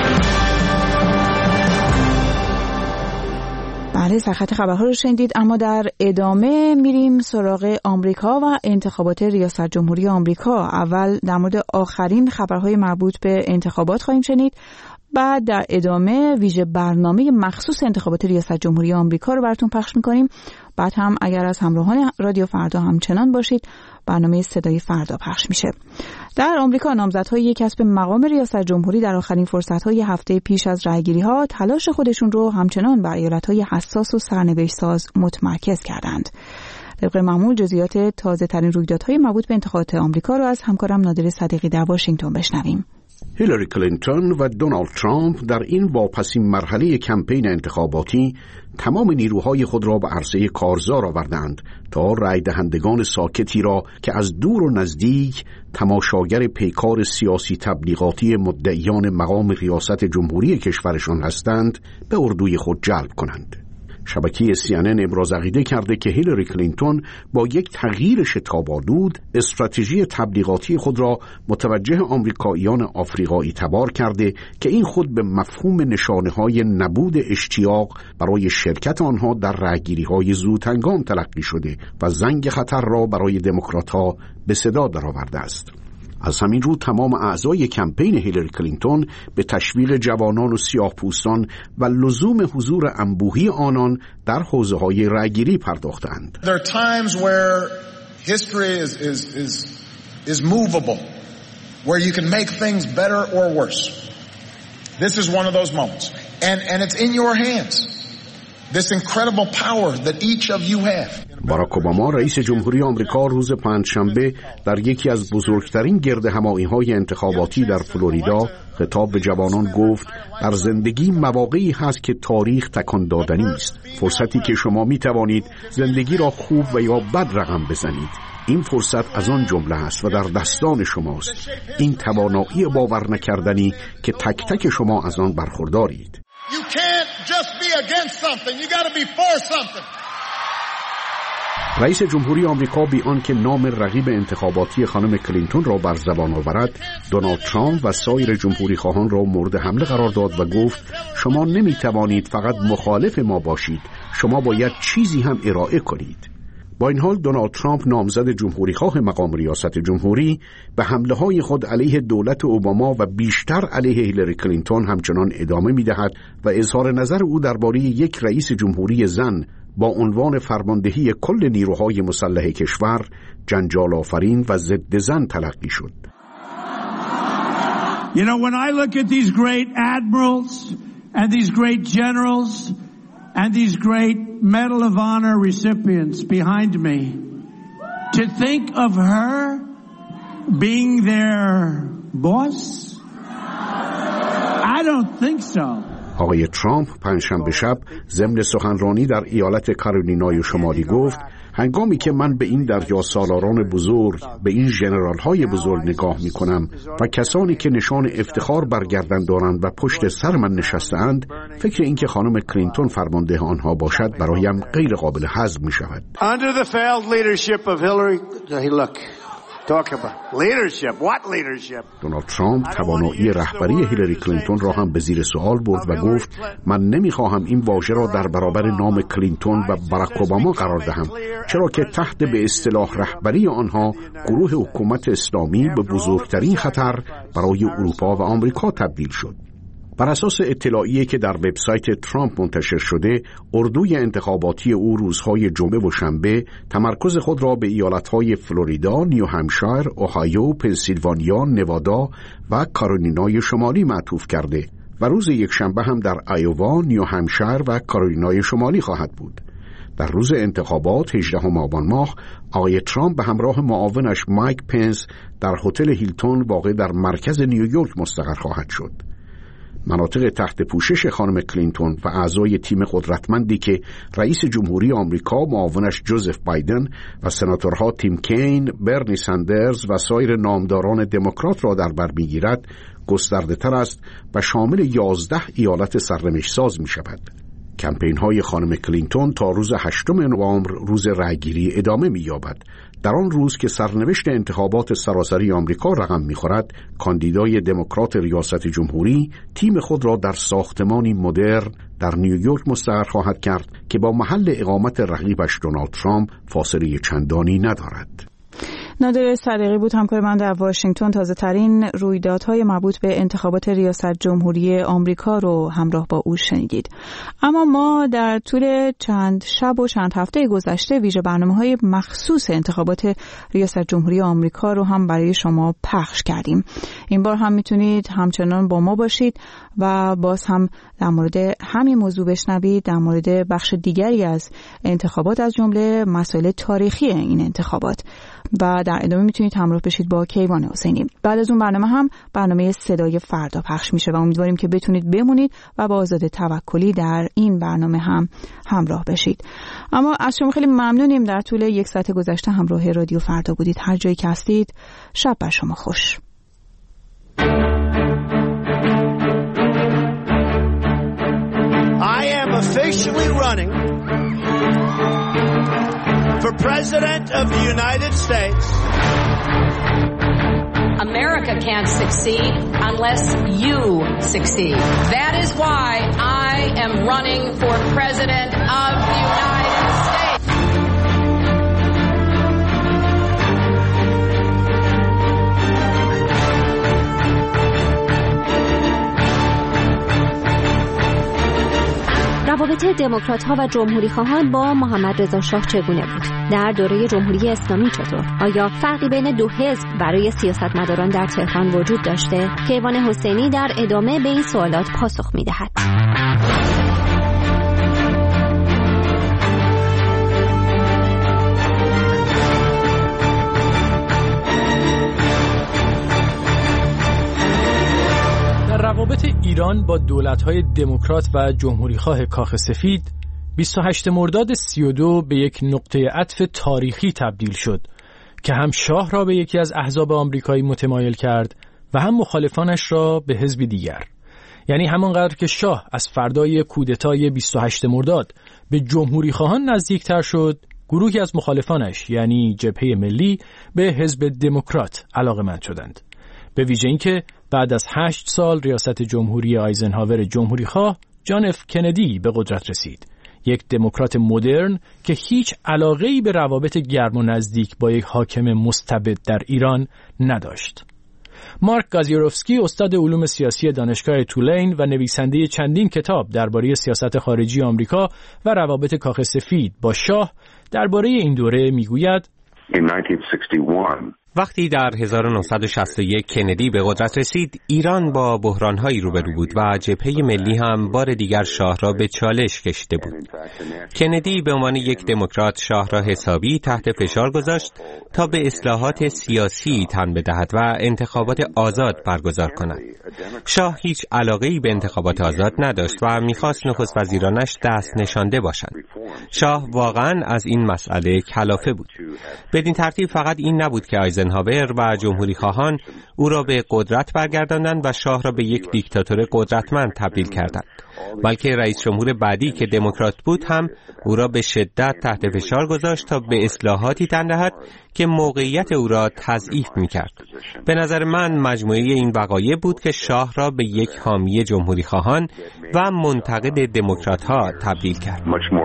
بله، سرخط خبرها رو شنیدید، اما در ادامه میریم سراغ آمریکا و انتخابات ریاست جمهوری آمریکا. اول در مورد آخرین خبرهای مربوط به انتخابات خواهیم شنید، بعد در ادامه ویژه برنامه مخصوص انتخابات ریاست جمهوری آمریکا رو براتون پخش میکنیم. بعد هم اگر از همراهان رادیو فردا همچنان باشید برنامه صدای فردا پخش میشه. در آمریکا نامزدهای کسب مقام ریاست جمهوری در آخرین فرصت‌های هفته پیش از رأیگیری‌ها تلاش خودشون رو همچنان بر ایالت‌های حساس و سرنوشت‌ساز متمرکز کردند. طبق معمول جزئیات تازه‌ترین رویدادهای مربوط به انتخابات آمریکا رو از همکارم نادر صدیقی در واشنگتن بشنویم. هیلاری کلینتون و دونالد ترامپ در این واپسین مرحله کمپین انتخاباتی تمام نیروهای خود را به عرصه کارزار آوردند تا رای دهندگان ساکتی را که از دور و نزدیک تماشاگر پیکار سیاسی تبلیغاتی مدعیان مقام ریاست جمهوری کشورشان هستند به اردوی خود جلب کنند. شبکه سی ان ان ابراز عقیده کرده که هیلاری کلینتون با یک تغییر شتاب‌آلود استراتژی تبلیغاتی خود را متوجه آمریکاییان آفریقایی تبار کرده که این خود به مفهوم نشانه‌های نبود اشتیاق برای شرکت آنها در رأی‌گیری‌های زودهنگام تلقی شده و زنگ خطر را برای دموکرات‌ها به صدا درآورده است. از همین رو تمام اعضای کمپین هیلاری کلینتون به تشویق جوانان و سیاه‌پوستان و لزوم حضور انبوهی آنان در حوزه‌های رأی‌گیری پرداختند. There are times where history is is is is movable, where you can make things better or worse. This is one of those moments, and and it's in your hands. This incredible power that each of you have. باراک اوباما رئیس جمهوری آمریکا روز پنجشنبه در یکی از بزرگترین گردهمایی‌های انتخاباتی در فلوریدا خطاب به جوانان گفت در زندگی مواقعی هست که تاریخ تکان دادنی است، فرصتی که شما می توانید زندگی را خوب و یا بد رقم بزنید. این فرصت از آن جمله است و در دستان شماست. این توانایی باور نکردنی که تک تک شما از آن برخوردارید. You can't just be against something. You got to be for something. رئیس جمهوری آمریکا بی آنکه نام رقیب انتخاباتی خانم کلینتون را بر زبان آورد، دونالد ترامپ و سایر جمهوری خواهان را مورد حمله قرار داد و گفت شما نمی توانید فقط مخالف ما باشید، شما باید چیزی هم ارائه کنید. با این حال دونالد ترامپ نامزد جمهوری خواه مقام ریاست جمهوری به حمله های خود علیه دولت اوباما و بیشتر علیه هیلاری کلینتون همچنان ادامه می دهد و اظهار نظر او درباره یک رئیس جمهوری زن با عنوان فرماندهی کل نیروهای مسلح کشور جنجال آفرین و ضد زن تلقی شد. You know, when I look at these great admirals and these great generals and these great Medal of Honor recipients behind me, to think of her being their boss? I don't think so. آقای ترامپ پنجشنبه شب ضمن سخنرانی در ایالت کارولینای شمالی گفت هنگامی که من به این دریا سالاران بزرگ، به این ژنرال‌های بزرگ نگاه می‌کنم و کسانی که نشان افتخار بر گردن دارند و پشت سر من نشسته‌اند، فکر اینکه خانم کلینتون فرمانده آنها باشد برایم غیر قابل هضم می‌شود. Under the failed leadership of Hillary, hey look, talk about leadership. What leadership? دونالد ترامپ توانایی رهبری هیلاری کلینتون را هم به زیر سوال برد و گفت من نمیخواهم این واژه را در برابر نام کلینتون و باراک اوباما قرار دهم، چرا که تحت به اصطلاح رهبری آنها گروه حکومت اسلامی به بزرگترین خطر برای اروپا و آمریکا تبدیل شد. بر اساس اطلاعیه‌ای که در وبسایت ترامپ منتشر شده، اردوی انتخاباتی او روزهای جمعه و شنبه تمرکز خود را به ایالت‌های فلوریدا، نیوهمشایر، اوهایو، پنسیلوانیا، نوادا و کارولینای شمالی معطوف کرده و روز یکشنبه هم در ایوا، نیوهمشایر و کارولینای شمالی خواهد بود. در روز انتخابات هجدهم آبان ماه آقای ترامپ به همراه معاونش مایک پنس در هتل هیلتون واقع در مرکز نیویورک مستقر خواهد شد. مناطق تحت پوشش خانم کلینتون و اعضای تیم قدرتمندی که رئیس جمهوری آمریکا، معاونش جوزف بایدن و سناتورها تیم کین، برنی ساندرز و سایر نامداران دموکرات را در بر می‌گیرد، گسترده تر است و شامل یازده ایالت سرنوشت‌ساز می‌شود. کمپین‌های خانم کلینتون تا روز هشتم نوامبر روز رأیگیری ادامه می‌یابد. در آن روز که سرنوشت انتخابات سراسری آمریکا رقم می‌خورد، کاندیدای دموکرات ریاست جمهوری تیم خود را در ساختمانی مدرن در نیویورک مستقر خواهد کرد که با محل اقامت رقیبش دونالد ترامپ فاصله چندانی ندارد. نادر صدیقی بود همکار من در واشنگتن. تازه ترین رویدادهای مربوط به انتخابات ریاست جمهوری آمریکا رو همراه با او شنیدید. اما ما در طول چند شب و چند هفته گذشته ویژه برنامه‌های مخصوص انتخابات ریاست جمهوری آمریکا رو هم برای شما پخش کردیم. این بار هم میتونید همچنان با ما باشید و باز هم در مورد همین موضوع بشنوید، در مورد بخش دیگری از انتخابات از جمله مسائل تاریخی این انتخابات، و در ادامه میتونید همراه بشید با کیوان حسینی. بعد از اون برنامه هم برنامه صدای فردا پخش میشه و امیدواریم که بتونید بمونید و با آزاد توکلی در این برنامه هم همراه بشید. اما از شما خیلی ممنونیم در طول یک ساعت گذشته همراه رادیو فردا بودید. هر جایی که هستید شب بر شما خوش. I am officially running for President of the United States. America can't succeed unless you succeed. That is why I am running for President of the United States. روابط دموکرات‌ها و جمهوری‌خواهان با محمد رضا شاه چگونه بود؟ در دوره جمهوری اسلامی چطور؟ آیا فرقی بین دو حزب برای سیاستمداران در تهران وجود داشته؟ کیوان حسینی در ادامه به این سوالات پاسخ می‌دهد. روابط ایران با دولت‌های دموکرات و جمهوری‌خواه کاخ سفید بیست و هشتم مرداد سی و دو به یک نقطه عطف تاریخی تبدیل شد که هم شاه را به یکی از احزاب آمریکایی متمایل کرد و هم مخالفانش را به حزبی دیگر. یعنی همانقدر که شاه از فردای کودتای بیست و هشتم مرداد به جمهوری‌خواهان نزدیکتر شد، گروهی از مخالفانش یعنی جبهه ملی به حزب دموکرات علاقه‌مند شدند. به ویژه اینکه بعد از هشت سال ریاست جمهوری آیزنهاور جمهوری‌خواه، جان اف کندی به قدرت رسید. یک دموکرات مدرن که هیچ علاقه‌ای به روابط گرم و نزدیک با یک حاکم مستبد در ایران نداشت. مارک گازیروفسکی استاد علوم سیاسی دانشگاه تولین و نویسنده چندین کتاب درباره سیاست خارجی آمریکا و روابط کاخ سفید با شاه درباره این دوره میگوید وقتی در هزار و نهصد و شصت و یک کندی به قدرت رسید، ایران با بحران‌هایی روبرو بود و جبهه ملی هم بار دیگر شاه را به چالش کشیده بود. کندی به عنوان یک دموکرات شاه را حسابی تحت فشار گذاشت تا به اصلاحات سیاسی تن بدهد و انتخابات آزاد برگزار کند. شاه هیچ علاقه‌ای به انتخابات آزاد نداشت و می‌خواست نخست وزیرانش دست نشانده باشند. شاه واقعاً از این مسئله کلافه بود. بدین ترتیب فقط این نبود که آیزنهاور و جمهوری خواهان او را به قدرت برگرداندند و شاه را به یک دیکتاتور قدرتمند تبدیل کردند، بلکه رئیس جمهور بعدی که دموکرات بود هم او را به شدت تحت فشار گذاشت تا به اصلاحاتی تن دهد که موقعیت او را تضعیف می‌کرد. به نظر من مجموعه این وقایع بود که شاه را به یک حامی جمهوری خواهان و منتقد دموکرات‌ها تبدیل کرد.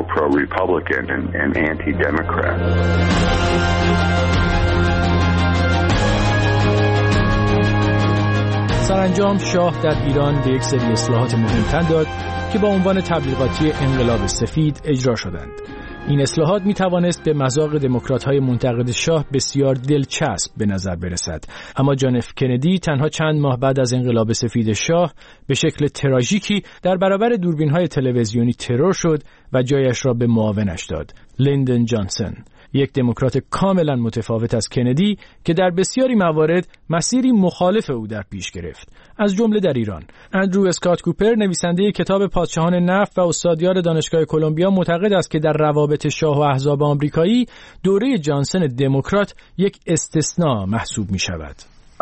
سرانجام شاه در ایران به یک سری اصلاحات مهم تن داد که با عنوان تبلیغاتی انقلاب سفید اجرا شدند. این اصلاحات می توانست به مذاق دموکرات‌های منتقد شاه بسیار دلچسب به نظر برسد، اما جان اف کندی تنها چند ماه بعد از انقلاب سفید شاه به شکل تراژیکی در برابر دوربین‌های تلویزیونی ترور شد و جایش را به معاونش داد، لیندن جانسون، یک دموکرات کاملا متفاوت از کندی که در بسیاری موارد مسیری مخالف او در پیش گرفت، از جمله در ایران. اندرو اسکات کوپر، نویسنده کتاب پادشاهان نفت و استادیار دانشگاه کلمبیا، معتقد است که در روابط شاه و احزاب آمریکایی دوره جانسون دموکرات یک استثناء محسوب می شود.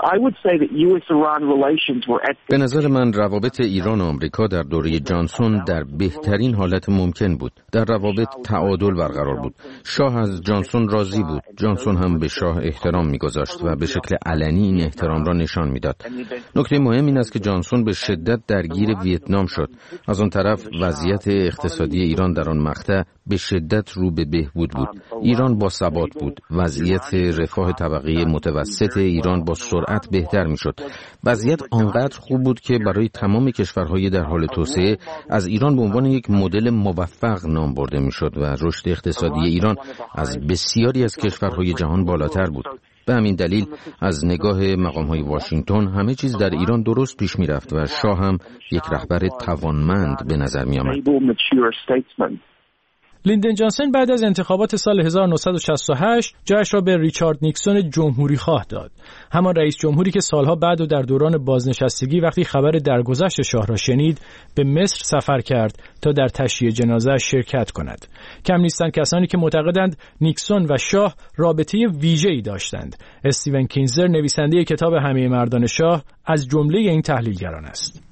به نظر من روابط ایران و آمریکا در دوره جانسون در بهترین حالت ممکن بود. در روابط تعادل برقرار بود. شاه از جانسون راضی بود. جانسون هم به شاه احترام می‌گذاشت و به شکل علنی این احترام را نشان می‌داد. نکته مهم این است که جانسون به شدت درگیر ویتنام شد. از اون طرف وضعیت اقتصادی ایران در آن مقطع به شدت رو به بهبود بود. ایران با ثبات بود. وضعیت رفاه طبقه متوسط ایران با سرعت بهتر میشد. وضعیت آنقدر خوب بود که برای تمام کشورهای در حال توسعه از ایران به عنوان یک مدل موفق نام برده میشد و رشد اقتصادی ایران از بسیاری از کشورهای جهان بالاتر بود. به همین دلیل از نگاه مقام‌های واشنگتن همه چیز در ایران درست پیش میرفت و شاه هم یک رهبر توانمند به نظر می آمد. لیندن جانسون بعد از انتخابات سال هزار و نهصد و شصت و هشت جایش را به ریچارد نیکسون جمهوری خواه داد. همان رئیس جمهوری که سالها بعد و در دوران بازنشستگی وقتی خبر درگذشت شاه را شنید به مصر سفر کرد تا در تشییع جنازه شرکت کند. کم نیستند کسانی که معتقدند نیکسون و شاه رابطه ویژه‌ای داشتند. استیون کینزر، نویسنده کتاب همه مردان شاه، از جمله این تحلیلگران است.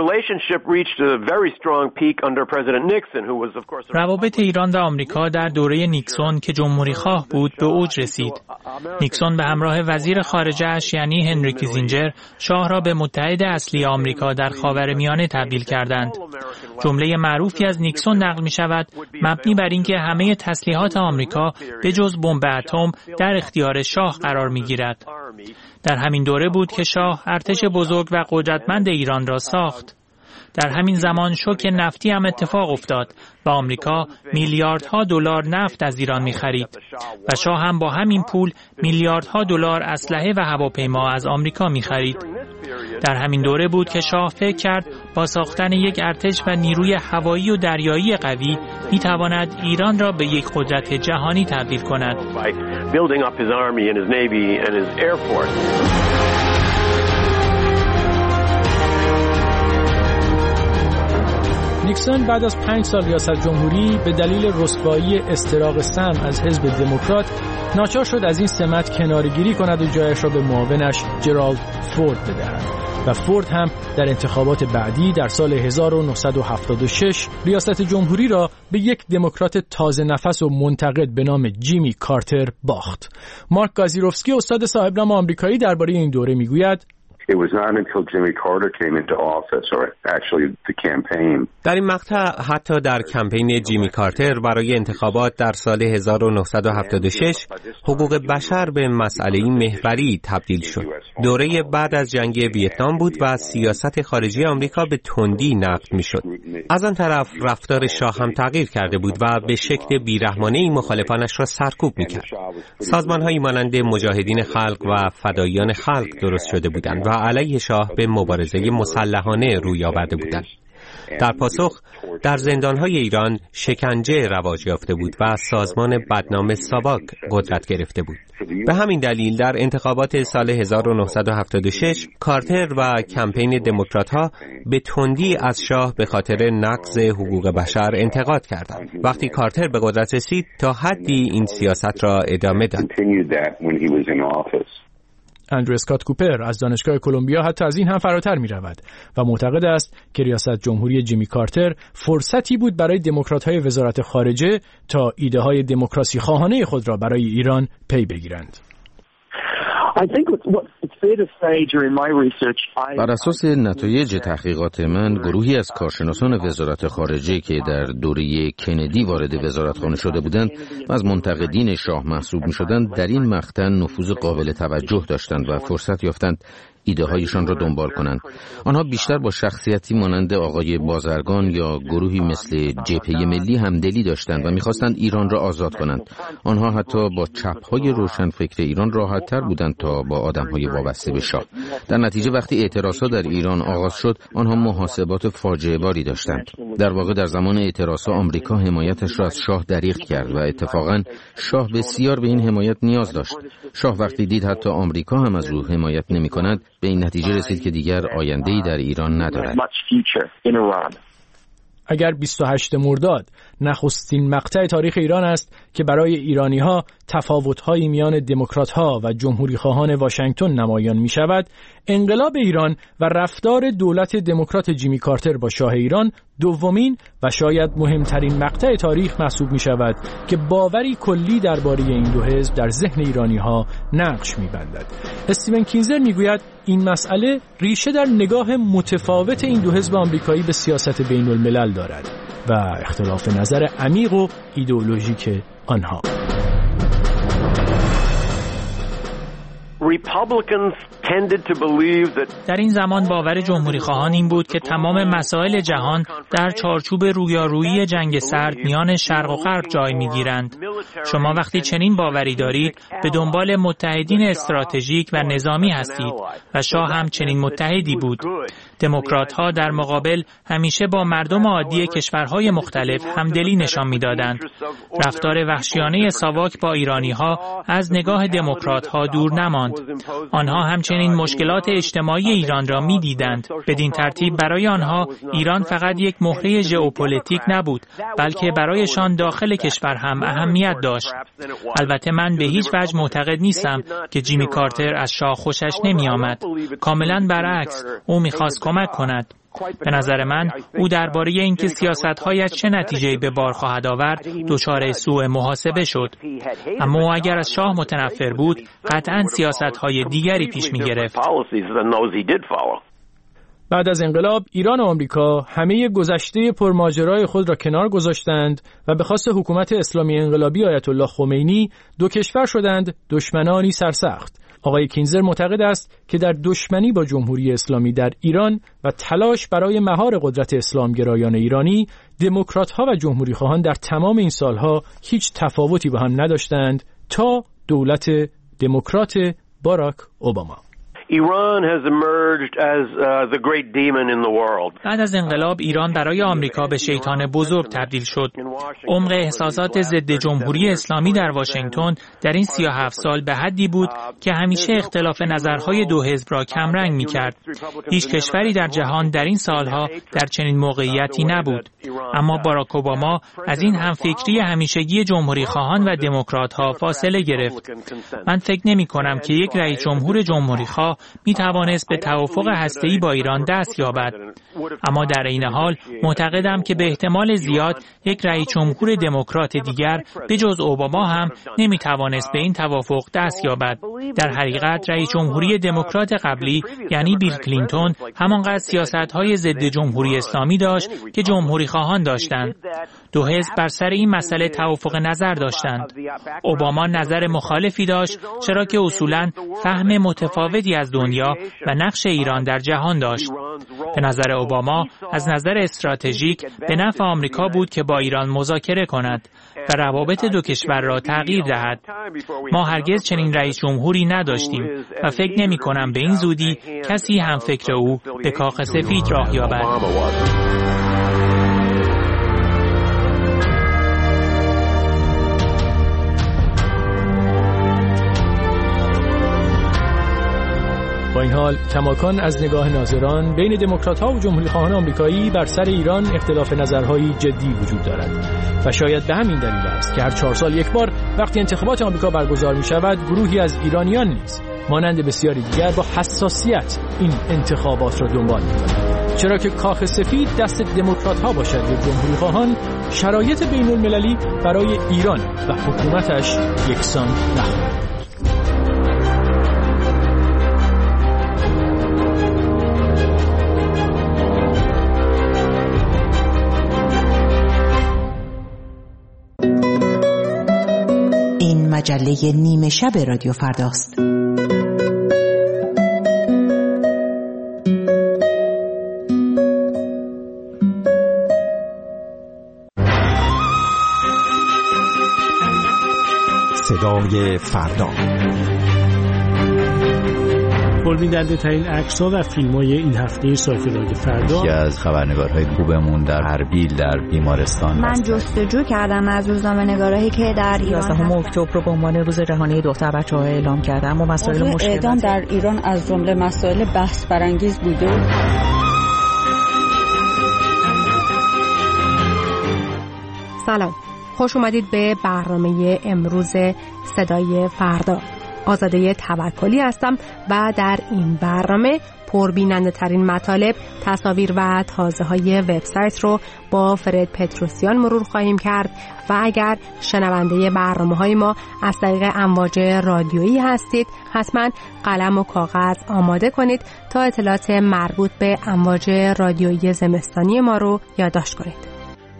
روابط ایران و آمریکا در دوره نیکسون که جمهوری خواه بود به اوج رسید. نیکسون به همراه وزیر خارجه‌اش یعنی هنری کیسینجر شاه را به متحد اصلی آمریکا در خاورمیانه تبدیل کردند. جمله معروفی از نیکسون نقل می شود مبنی بر اینکه همه تسلیحات آمریکا به جز بمب اتم در اختیار شاه قرار می گیرد. در همین دوره بود که شاه ارتش بزرگ و قدرتمند ایران را ساخت. در همین زمان شوک نفتی هم اتفاق افتاد و آمریکا میلیاردها دلار نفت از ایران می‌خرید و شاه هم با همین پول میلیاردها دلار اسلحه و هواپیما از آمریکا می‌خرید. در همین دوره بود که شاه فکر کرد با ساختن یک ارتش و نیروی هوایی و دریایی قوی می‌تواند ایران را به یک قدرت جهانی تبدیل کند. نیکسون بعد از پنج سال ریاست جمهوری به دلیل رسوایی استراق سم از حزب دموکرات ناچار شد از این سمت کناره‌گیری کند و جایش را به معاونش جرالد فورد بدهد و فورد هم در انتخابات بعدی در سال هزار و نهصد و هفتاد و شش ریاست جمهوری را به یک دموکرات تازه نفس و منتقد به نام جیمی کارتر باخت. مارک گازیروفسکی، استاد صاحب نام آمریکایی، درباره این دوره میگوید It was not until Jimmy Carter came into office, or actually the campaign. در این مقطع حتی در کمپین جیمی کارتر برای انتخابات در سال هزار و نهصد و هفتاد و شش حقوق بشر به مسئله محوری تبدیل شد. دوره بعد از جنگ ویتنام بود و سیاست خارجی آمریکا به تندی نقد میشد. از آن طرف رفتار شاه هم تغییر کرده بود و به شکل بیرحمانه‌ای مخالفانش را سرکوب میکرد. سازمان‌هایی مانند مجاهدین خلق و فداییان خلق درست شده بودند و علیه شاه به مبارزه مسلحانه روی آورده بودند. در پاسخ در زندان‌های ایران شکنجه رواج یافته بود و سازمان بدنام ساواک قدرت گرفته بود. به همین دلیل در انتخابات سال هزار و نهصد و هفتاد و شش کارتر و کمپین دموکرات‌ها به تندی از شاه به خاطر نقض حقوق بشر انتقاد کردند. وقتی کارتر به قدرت رسید تا حدی این سیاست را ادامه داد. اندرو اسکات کوپر از دانشگاه کلمبیا حتی از این هم فراتر می رود و معتقد است که ریاست جمهوری جیمی کارتر فرصتی بود برای دموکرات‌های وزارت خارجه تا ایده های دموکراسی خواهانه خود را برای ایران پی بگیرند. بر اساس نتایج تحقیقات من، گروهی از کارشناسان وزارت خارجه که در دوره کندی وارد وزارتخانه شده بودند و از منتقدین شاه محسوب می شدند، در این مقطع نفوذ قابل توجه داشتند و فرصت یافتند ایده هایشان را دنبال کنند. آنها بیشتر با شخصیتی مانند آقای بازرگان یا گروهی مثل جبهه ملی همدلی داشتند و می‌خواستند ایران را آزاد کنند. آنها حتی با چپ‌های روشنفکر ایران راحت‌تر بودند تا با آدم‌های وابسته به شاه. در نتیجه وقتی اعتراضات در ایران آغاز شد، آنها محاسبات فاجعه باری داشتند. در واقع در زمان اعتراضات آمریکا حمایتش را از شاه دریغ کرد و اتفاقاً شاه بسیار به این حمایت نیاز داشت. شاه وقتی دید حتی آمریکا هم از او حمایت نمی‌کند، به این نتیجه رسید که دیگر آینده‌ای در ایران ندارد. اگر بیست و هشتم مرداد نخستین مقطع تاریخ ایران است که برای ایرانی‌ها تفاوت‌های میان دموکرات‌ها و جمهوری‌خواهان واشنگتن نمایان می‌شود، انقلاب ایران و رفتار دولت دموکرات جیمی کارتر با شاه ایران دومین و شاید مهمترین مقطع تاریخ محسوب می‌شود که باوری کلی درباره این دو حزب در ذهن ایرانی‌ها نقش می‌بندد. استیون کینزر می‌گوید این مسئله ریشه در نگاه متفاوت این دو حزب آمریکایی به سیاست بین‌الملل دارد و اختلاف نظر عمیق و ایدئولوژیک آنها. در این زمان باور جمهوری خواهان این بود که تمام مسائل جهان در چارچوب رویارویی جنگ سرد میان شرق و غرب جای می‌گیرند. شما وقتی چنین باوری دارید به دنبال متحدین استراتژیک و نظامی هستید و شاه هم چنین متحدی بود. دموکرات‌ها در مقابل همیشه با مردم عادی کشورهای مختلف همدلی نشان می‌دادند. رفتار وحشیانه ساواک با ایرانی‌ها از نگاه دموکرات‌ها دور نماند. آنها همچنین مشکلات اجتماعی ایران را می‌دیدند. بدین ترتیب برای آنها ایران فقط یک مهره ژئوپلیتیک نبود، بلکه برایشان داخل کشور هم اهمیت داشت. البته من به هیچ وجه معتقد نیستم که جیمی کارتر از شاه خوشش نمی‌آمد. کاملاً برعکس، او می‌خواست کمک کند. به نظر من او درباره اینکه سیاست‌هایش چه نتیجه‌ای به بار خواهد آورد دچار سوء محاسبه شد. اما او اگر از شاه متنفر بود قطعاً سیاست‌های دیگری پیش می‌گرفت. بعد از انقلاب ایران و آمریکا همه گذشته پرماجرای خود را کنار گذاشتند و به خواست حکومت اسلامی انقلابی آیت الله خمینی دو کشور شدند دشمنانی سرسخت. آقای کینزر معتقد است که در دشمنی با جمهوری اسلامی در ایران و تلاش برای مهار قدرت اسلامگرایان ایرانی، دموکرات‌ها و جمهوری‌خواهان در تمام این سالها هیچ تفاوتی با هم نداشتند تا دولت دموکرات باراک اوباما. Iran has emerged as uh, the great demon in the world. بعد از انقلاب ایران برای آمریکا به شیطان بزرگ تبدیل شد. عمق احساسات ضد جمهوری اسلامی در واشنگتن در این سی و هفت سال به حدی بود که همیشه اختلاف نظرهای دو حزب را کمرنگ می‌کرد. هیچ کشوری در جهان در این سالها در چنین موقعیتی نبود. اما باراک اوباما از این همفکری همیشگی جمهوری خواهان و دموکرات‌ها فاصله گرفت. من فکر نمی‌کنم که یک رئیس جمهور جمهوری خواه می توانست به توافق هسته‌ای با ایران دست یابد. اما در این حال معتقدم که به احتمال زیاد یک رئیس جمهور دموکرات دیگر به جز اوباما هم نمی توانست به این توافق دست یابد. در حقیقت رئیس جمهوری دموکرات قبلی یعنی بیل کلینتون همانقدر سیاست‌های ضد جمهوری اسلامی داشت که جمهوری خواهان داشتند. دو حزب بر سر این مسئله توافق نظر داشتند. اوباما نظر مخالفی داشت، چرا که اصولاً فهم متفاوتی از دنیا و نقش ایران در جهان داشت. به نظر اوباما از نظر استراتژیک به نفع آمریکا بود که با ایران مذاکره کند و روابط دو کشور را تغییر دهد. ما هرگز چنین رئیس جمهوری نداشتیم و فکر نمی کنم به این زودی کسی هم فکر او به کاخ سفید راه یابد. با این حال کماکان از نگاه ناظران بین دموکرات‌ها و جمهوری‌خواهان آمریکایی بر سر ایران اختلاف نظرهایی جدی وجود دارد و شاید به همین دلیل است که هر چهار سال یک بار وقتی انتخابات آمریکا برگزار می‌شود گروهی از ایرانیان نیز مانند بسیاری دیگر با حساسیت این انتخابات را دنبال می‌کنند، چرا که کاخ سفید دست دموکرات‌ها باشد یا جمهوری‌خواهان شرایط بین‌المللی برای ایران و حکومتش یکسان نخواهد. مجله نیمه شب رادیو فرداست. صدای فردا. پربیننده ترین عکس‌ها و فیلم‌های این هفته سایت رادیو فردا. یکی از خبرنگارهای خوبمون در اربیل در بیمارستان. من جستجو کردم از روزنامه‌نگارایی که در ایران یازدهم اکتبر رو به عنوان روز جهانی دختر بچه‌ها اعلام کردم و مسائل مشکل اعدام در ایران از جمله مسائل بحث برانگیز بوده. سلام، خوش اومدید به برنامه امروز صدای فردا. آزاده توکلی هستم و در این برنامه پربیننده ترین مطالب، تصاویر و تازه های وبسایت رو با فرد پتروسیان مرور خواهیم کرد و اگر شنونده برنامه های ما از طریق امواج رادیویی هستید حتما قلم و کاغذ آماده کنید تا اطلاعات مربوط به امواج رادیویی زمستانی ما رو یادداشت کنید.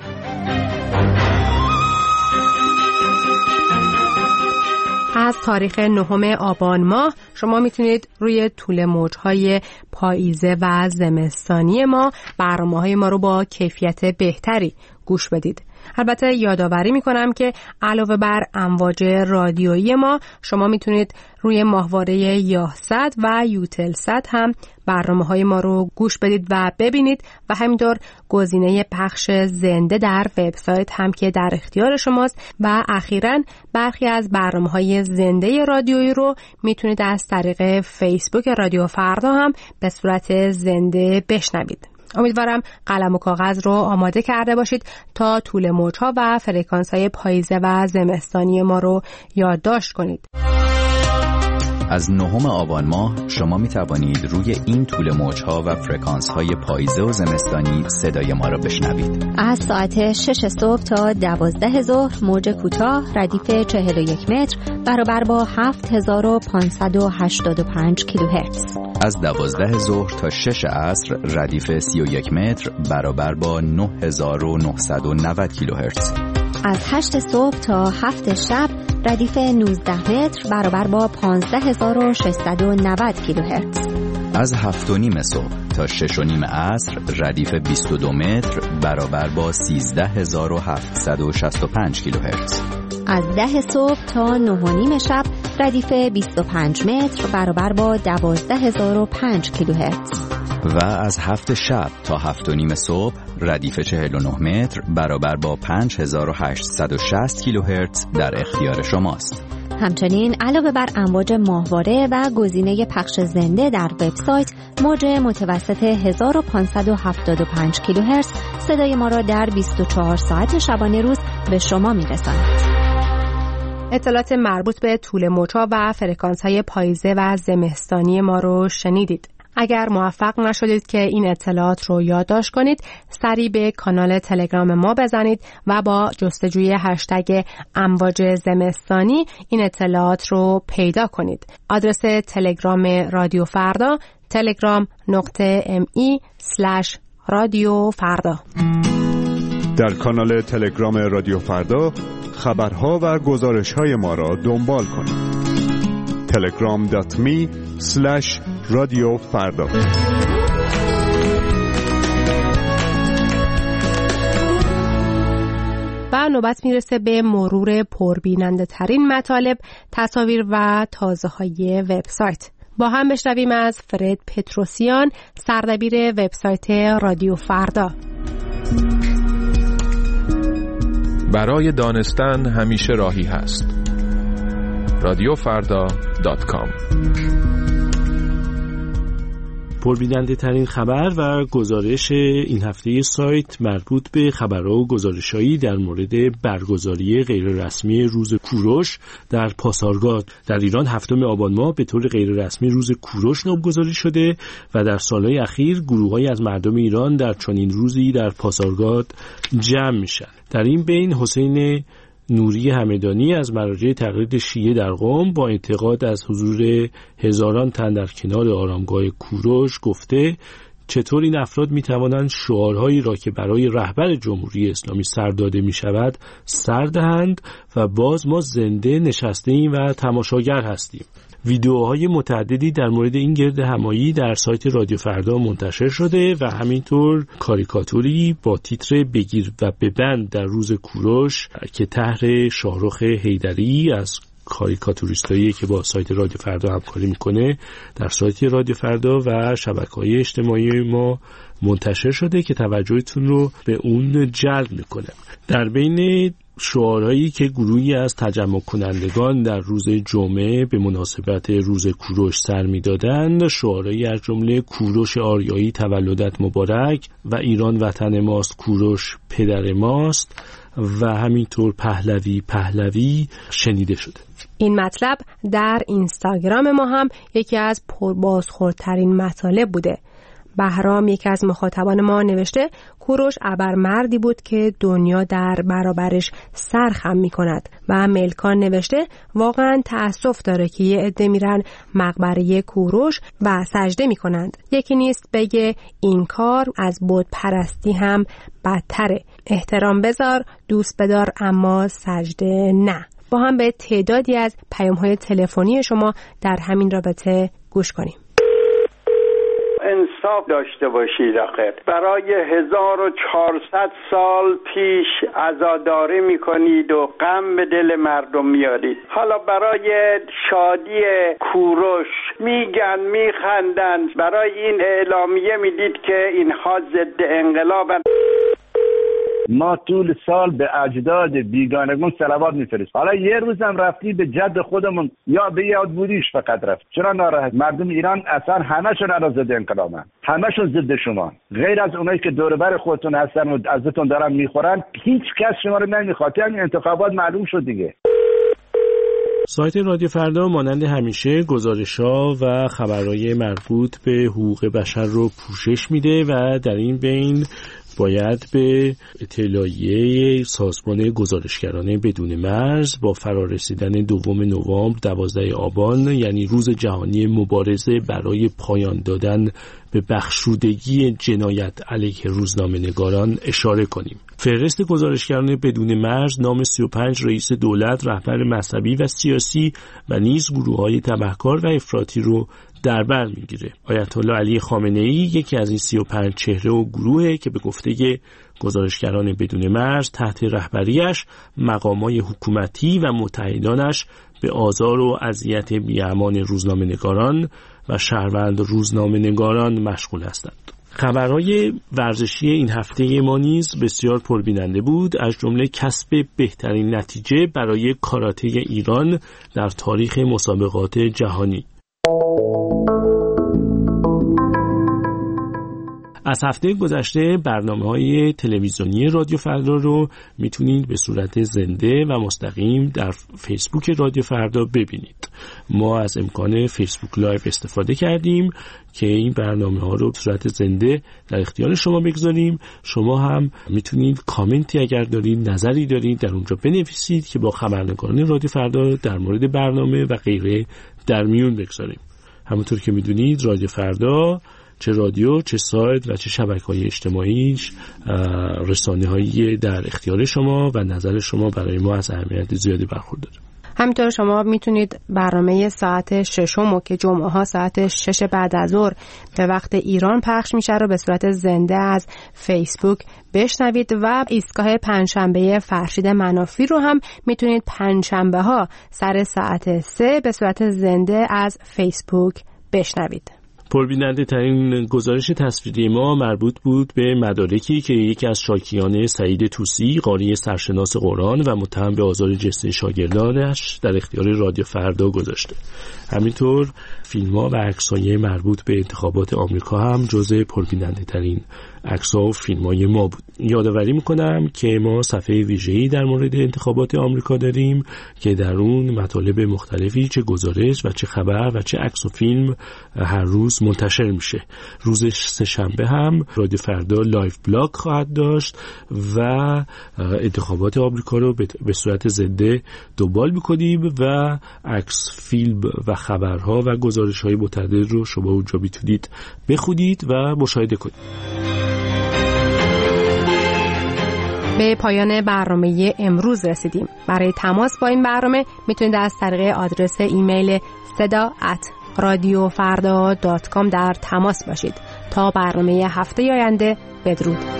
از تاریخ نهم آبان ماه شما میتونید روی طول موجهای پاییزه و زمستانی ما برنامه‌های ما رو با کیفیت بهتری گوش بدید. البته یادآوری میکنم که علاوه بر امواج رادیویی ما شما میتونید روی ماهواره یاهصد و یوتلسات هم برنامه‌های ما رو گوش بدید و ببینید و همینطور گزینه پخش زنده در وبسایت هم که در اختیار شماست و اخیراً برخی از برنامه‌های زنده رادیویی رو میتونید از طریق فیسبوک رادیو فردا هم به صورت زنده بشنوید. امیدوارم قلم و کاغذ رو آماده کرده باشید تا طول موج‌ها و فرکانس‌های پاییزه و زمستانی ما رو یادداشت کنید. از نهم آبان ماه شما می توانید روی این طول موج‌ها و فرکانس‌های پاییزه و زمستانی صدای ما را بشنوید. از ساعت شش صبح تا دوازده ظهر موج کوتاه ردیف چهل و یک متر برابر با هفت هزار و پانصد و هشتاد و پنج کیلوهرتز. از دوازده ظهر تا شش عصر ردیف سی و یک متر برابر با نه هزار و نهصد و نود کیلوهرتز. از هشت صبح تا هفت شب ردیف نوزده متر برابر با پانزده هزار و ششصد و نود کیلوهرتز. از هفت و نیم صبح تا شش و نیم عصر ردیف بیست و دو متر برابر با سیزده هزار و هفتصد و شصت و پنج کیلوهرتز. از ده صبح تا نه و نیم شب ردیف بیست و پنج متر برابر با دوازده هزار و پنج کیلوهرتز. و از هفت شب تا هفت و نیم صبح ردیف چهل و نه متر برابر با پنج هزار و هشتصد و شصت کیلوهرتز در اختیار شماست. همچنین علاوه بر امواج ماهواره و گزینه پخش زنده در وبسایت، موج متوسط هزار و پانصد و هفتاد و پنج کیلوهرتز صدای ما را در بیست و چهار ساعت شبانه روز به شما می‌رساند. اطلاعات مربوط به طول موج‌ها و فرکانس‌های پاییزه و زمستانی ما رو شنیدید. اگر موفق نشدید که این اطلاعات رو یادداشت کنید، سریع به کانال تلگرام ما بزنید و با جستجوی هشتگ امواج زمستانی این اطلاعات رو پیدا کنید. آدرس تلگرام رادیو فردا تلگرام نقطه ام ای سلش رادیو فردا. در کانال تلگرام رادیو فردا خبرها و گزارش‌های ما را دنبال کنید. تلگرام دات می سلش رادیو فردا. و نوبت میرسه به مرور پربیننده ترین مطالب، تصاویر و تازه های وبسایت. با هم بشنویم از فرد پتروسیان، سردبیر وبسایت رادیو فردا. برای دانستن همیشه راهی هست. رادیو فردا دات کام. پربیننده ترین خبر و گزارش این هفته سایت مربوط به خبرها و گزارش‌هایی در مورد برگزاری غیررسمی روز کوروش در پاسارگاد. در ایران هفتم آبان ماه به طور غیررسمی روز کوروش نامگذاری شده و در سالهای اخیر گروه‌هایی از مردم ایران در چنین روزی در پاسارگاد جمع میشن. در این بین حسین نوری همدانی از مراجع تقلید شیعه در قم با انتقاد از حضور هزاران تن در کنار آرامگاه کوروش گفته چطور این افراد می توانند شعارهایی را که برای رهبر جمهوری اسلامی سر داده می شود سر دهند و باز ما زنده نشسته ایم و تماشاگر هستیم. ویدیوهای متعددی در مورد این گرد همایی در سایت رادیو فردا منتشر شده و همینطور کاریکاتوری با تیتر بگیر و ببند در روز کوروش که طرح شاهرخ حیدری از کاریکاتوریستایی که با سایت رادیو فردا همکاری میکنه در سایت رادیو فردا و شبکه‌های اجتماعی ما منتشر شده که توجهتون رو به اون جلب میکنه. در بین شعارهایی که گروهی از تجمع کنندگان در روز جمعه به مناسبت روز کوروش سر می‌دادند، شعارهایی از جمله کوروش آریایی تولدت مبارک و ایران وطن ماست، کوروش پدر ماست و همینطور پهلوی پهلوی شنیده شده. این مطلب در اینستاگرام ما هم یکی از پربازخوردترین مطالب بوده. بهرام یکی از مخاطبان ما نوشته کوروش ابرمردی بود که دنیا در برابرش سر خم می کند و ملکان نوشته واقعا تأسف داره که یه عده میرن مقبره کوروش و سجده می کنند. یکی نیست بگه این کار از بت پرستی هم بدتره. احترام بذار، دوست بدار، اما سجده نه. با هم به تعدادی از پیام‌های تلفنی شما در همین رابطه گوش کنیم. انصاف داشته باشید آخه. برای هزار و چهارصد سال پیش عزاداری میکنید و غم به دل مردم میارید. حالا برای شادی کوروش میگن میخندن، برای این اعلامیه میدید که اینها ضد انقلابن. ما طول سال به اجداد بیگانگان صلوات میفرستیم. حالا یه روزم رفتی به جد خودمون یا به یاد بودیش فقط رفت. چرا ناراحت؟ مردم ایران اصلا همشون الان ضد انقلابن، همشون ضد شما، غیر از اونایی که دور بر خودتون هستن و ازتون دارن میخورن. هیچ کس شما رو نمیخواد. یعنی انتخابات معلوم شد دیگه. سایت رادیو فردا مانند همیشه گزارش‌ها و خبرهای مربوط به حقوق بشر رو پوشش میده و در این بین باید به اطلاعیه سازمان گزارشگران بدون مرز با فرارسیدن دوم نوامبر دوازده آبان، یعنی روز جهانی مبارزه برای پایان دادن به بخشودگی جنایت علیه روزنامه‌نگاران اشاره کنیم. فهرست گزارشگران بدون مرز نام سی و پنج رئیس دولت، رهبر مذهبی و سیاسی و نیز گروه‌های تبهکار و افراطی رو در بر میگیره. آیت الله علی خامنه‌ای یکی از این سی و پنج چهره و گروهه که به گفته گزارشگران بدون مرز تحت رهبریش مقامات حکومتی و متحدانش به آزار و اذیت بی‌امان روزنامه‌نگاران و شهروند روزنامه‌نگاران مشغول هستند. خبرهای ورزشی این هفته ما نیز بسیار پربیننده بود، از جمله کسب بهترین نتیجه برای کاراته ایران در تاریخ مسابقات از هفته گذشته برنامه‌های تلویزیونی رادیو فردا رو میتونید به صورت زنده و مستقیم در فیسبوک رادیو فردا ببینید. ما از امکان فیسبوک لایو استفاده کردیم که این برنامه‌ها رو به صورت زنده در اختیار شما بگذاریم. شما هم میتونید کامنتی اگر دارید، نظری دارید در اونجا بنویسید که با خبرنگاران رادیو فردا در مورد برنامه و غیره در میون بگذاریم. همونطور که میدونید رادیو فردا چه رادیو، چه سایت و چه شبکه‌های اجتماعیش رسانه‌هایی در اختیار شما و نظر شما برای ما از اهمیت زیادی برخورداره. همینطور شما میتونید برنامه ساعت ششم که جمعه ها ساعت شش بعد از ظهر به وقت ایران پخش میشه رو به صورت زنده از فیسبوک بشنوید و ایستگاه پنجشنبه فرشید منافی رو هم میتونید پنجشنبه ها سر ساعت سه به صورت زنده از فیسبوک بشنوید. پربیننده ترین گزارش تصویری ما مربوط بود به مدارکی که یکی از شاکیان سعید طوسی، قاری سرشناس قرآن و متهم به آزار جنسی شاگردانش در اختیار رادیو فردا گذاشته. همینطور فیلم‌ها و عکس‌های مربوط به انتخابات آمریکا هم جزء پربیننده ترین عکس‌ها و فیلم‌های ما بود. یادآوری می‌کنم که ما صفحه ویژه‌ای در مورد انتخابات آمریکا داریم که در اون مطالب مختلفی چه گزارش و چه خبر و چه عکس و فیلم هر روز منتشر میشه. روز سه‌شنبه هم رادیو فردا لایو بلاگ خواهد داشت و انتخابات آمریکا رو به صورت زنده دنبال می‌کنیم و عکس، فیلم و خبرها و گزارش‌های متعدد رو شما اونجا میتونید بخونید و مشاهده کنید. به پایان برنامه امروز رسیدیم. برای تماس با این برنامه میتونید از طریق آدرس ایمیل صدا ات رادیو فردا دات کام در تماس باشید. تا برنامه هفته آینده، بدرود.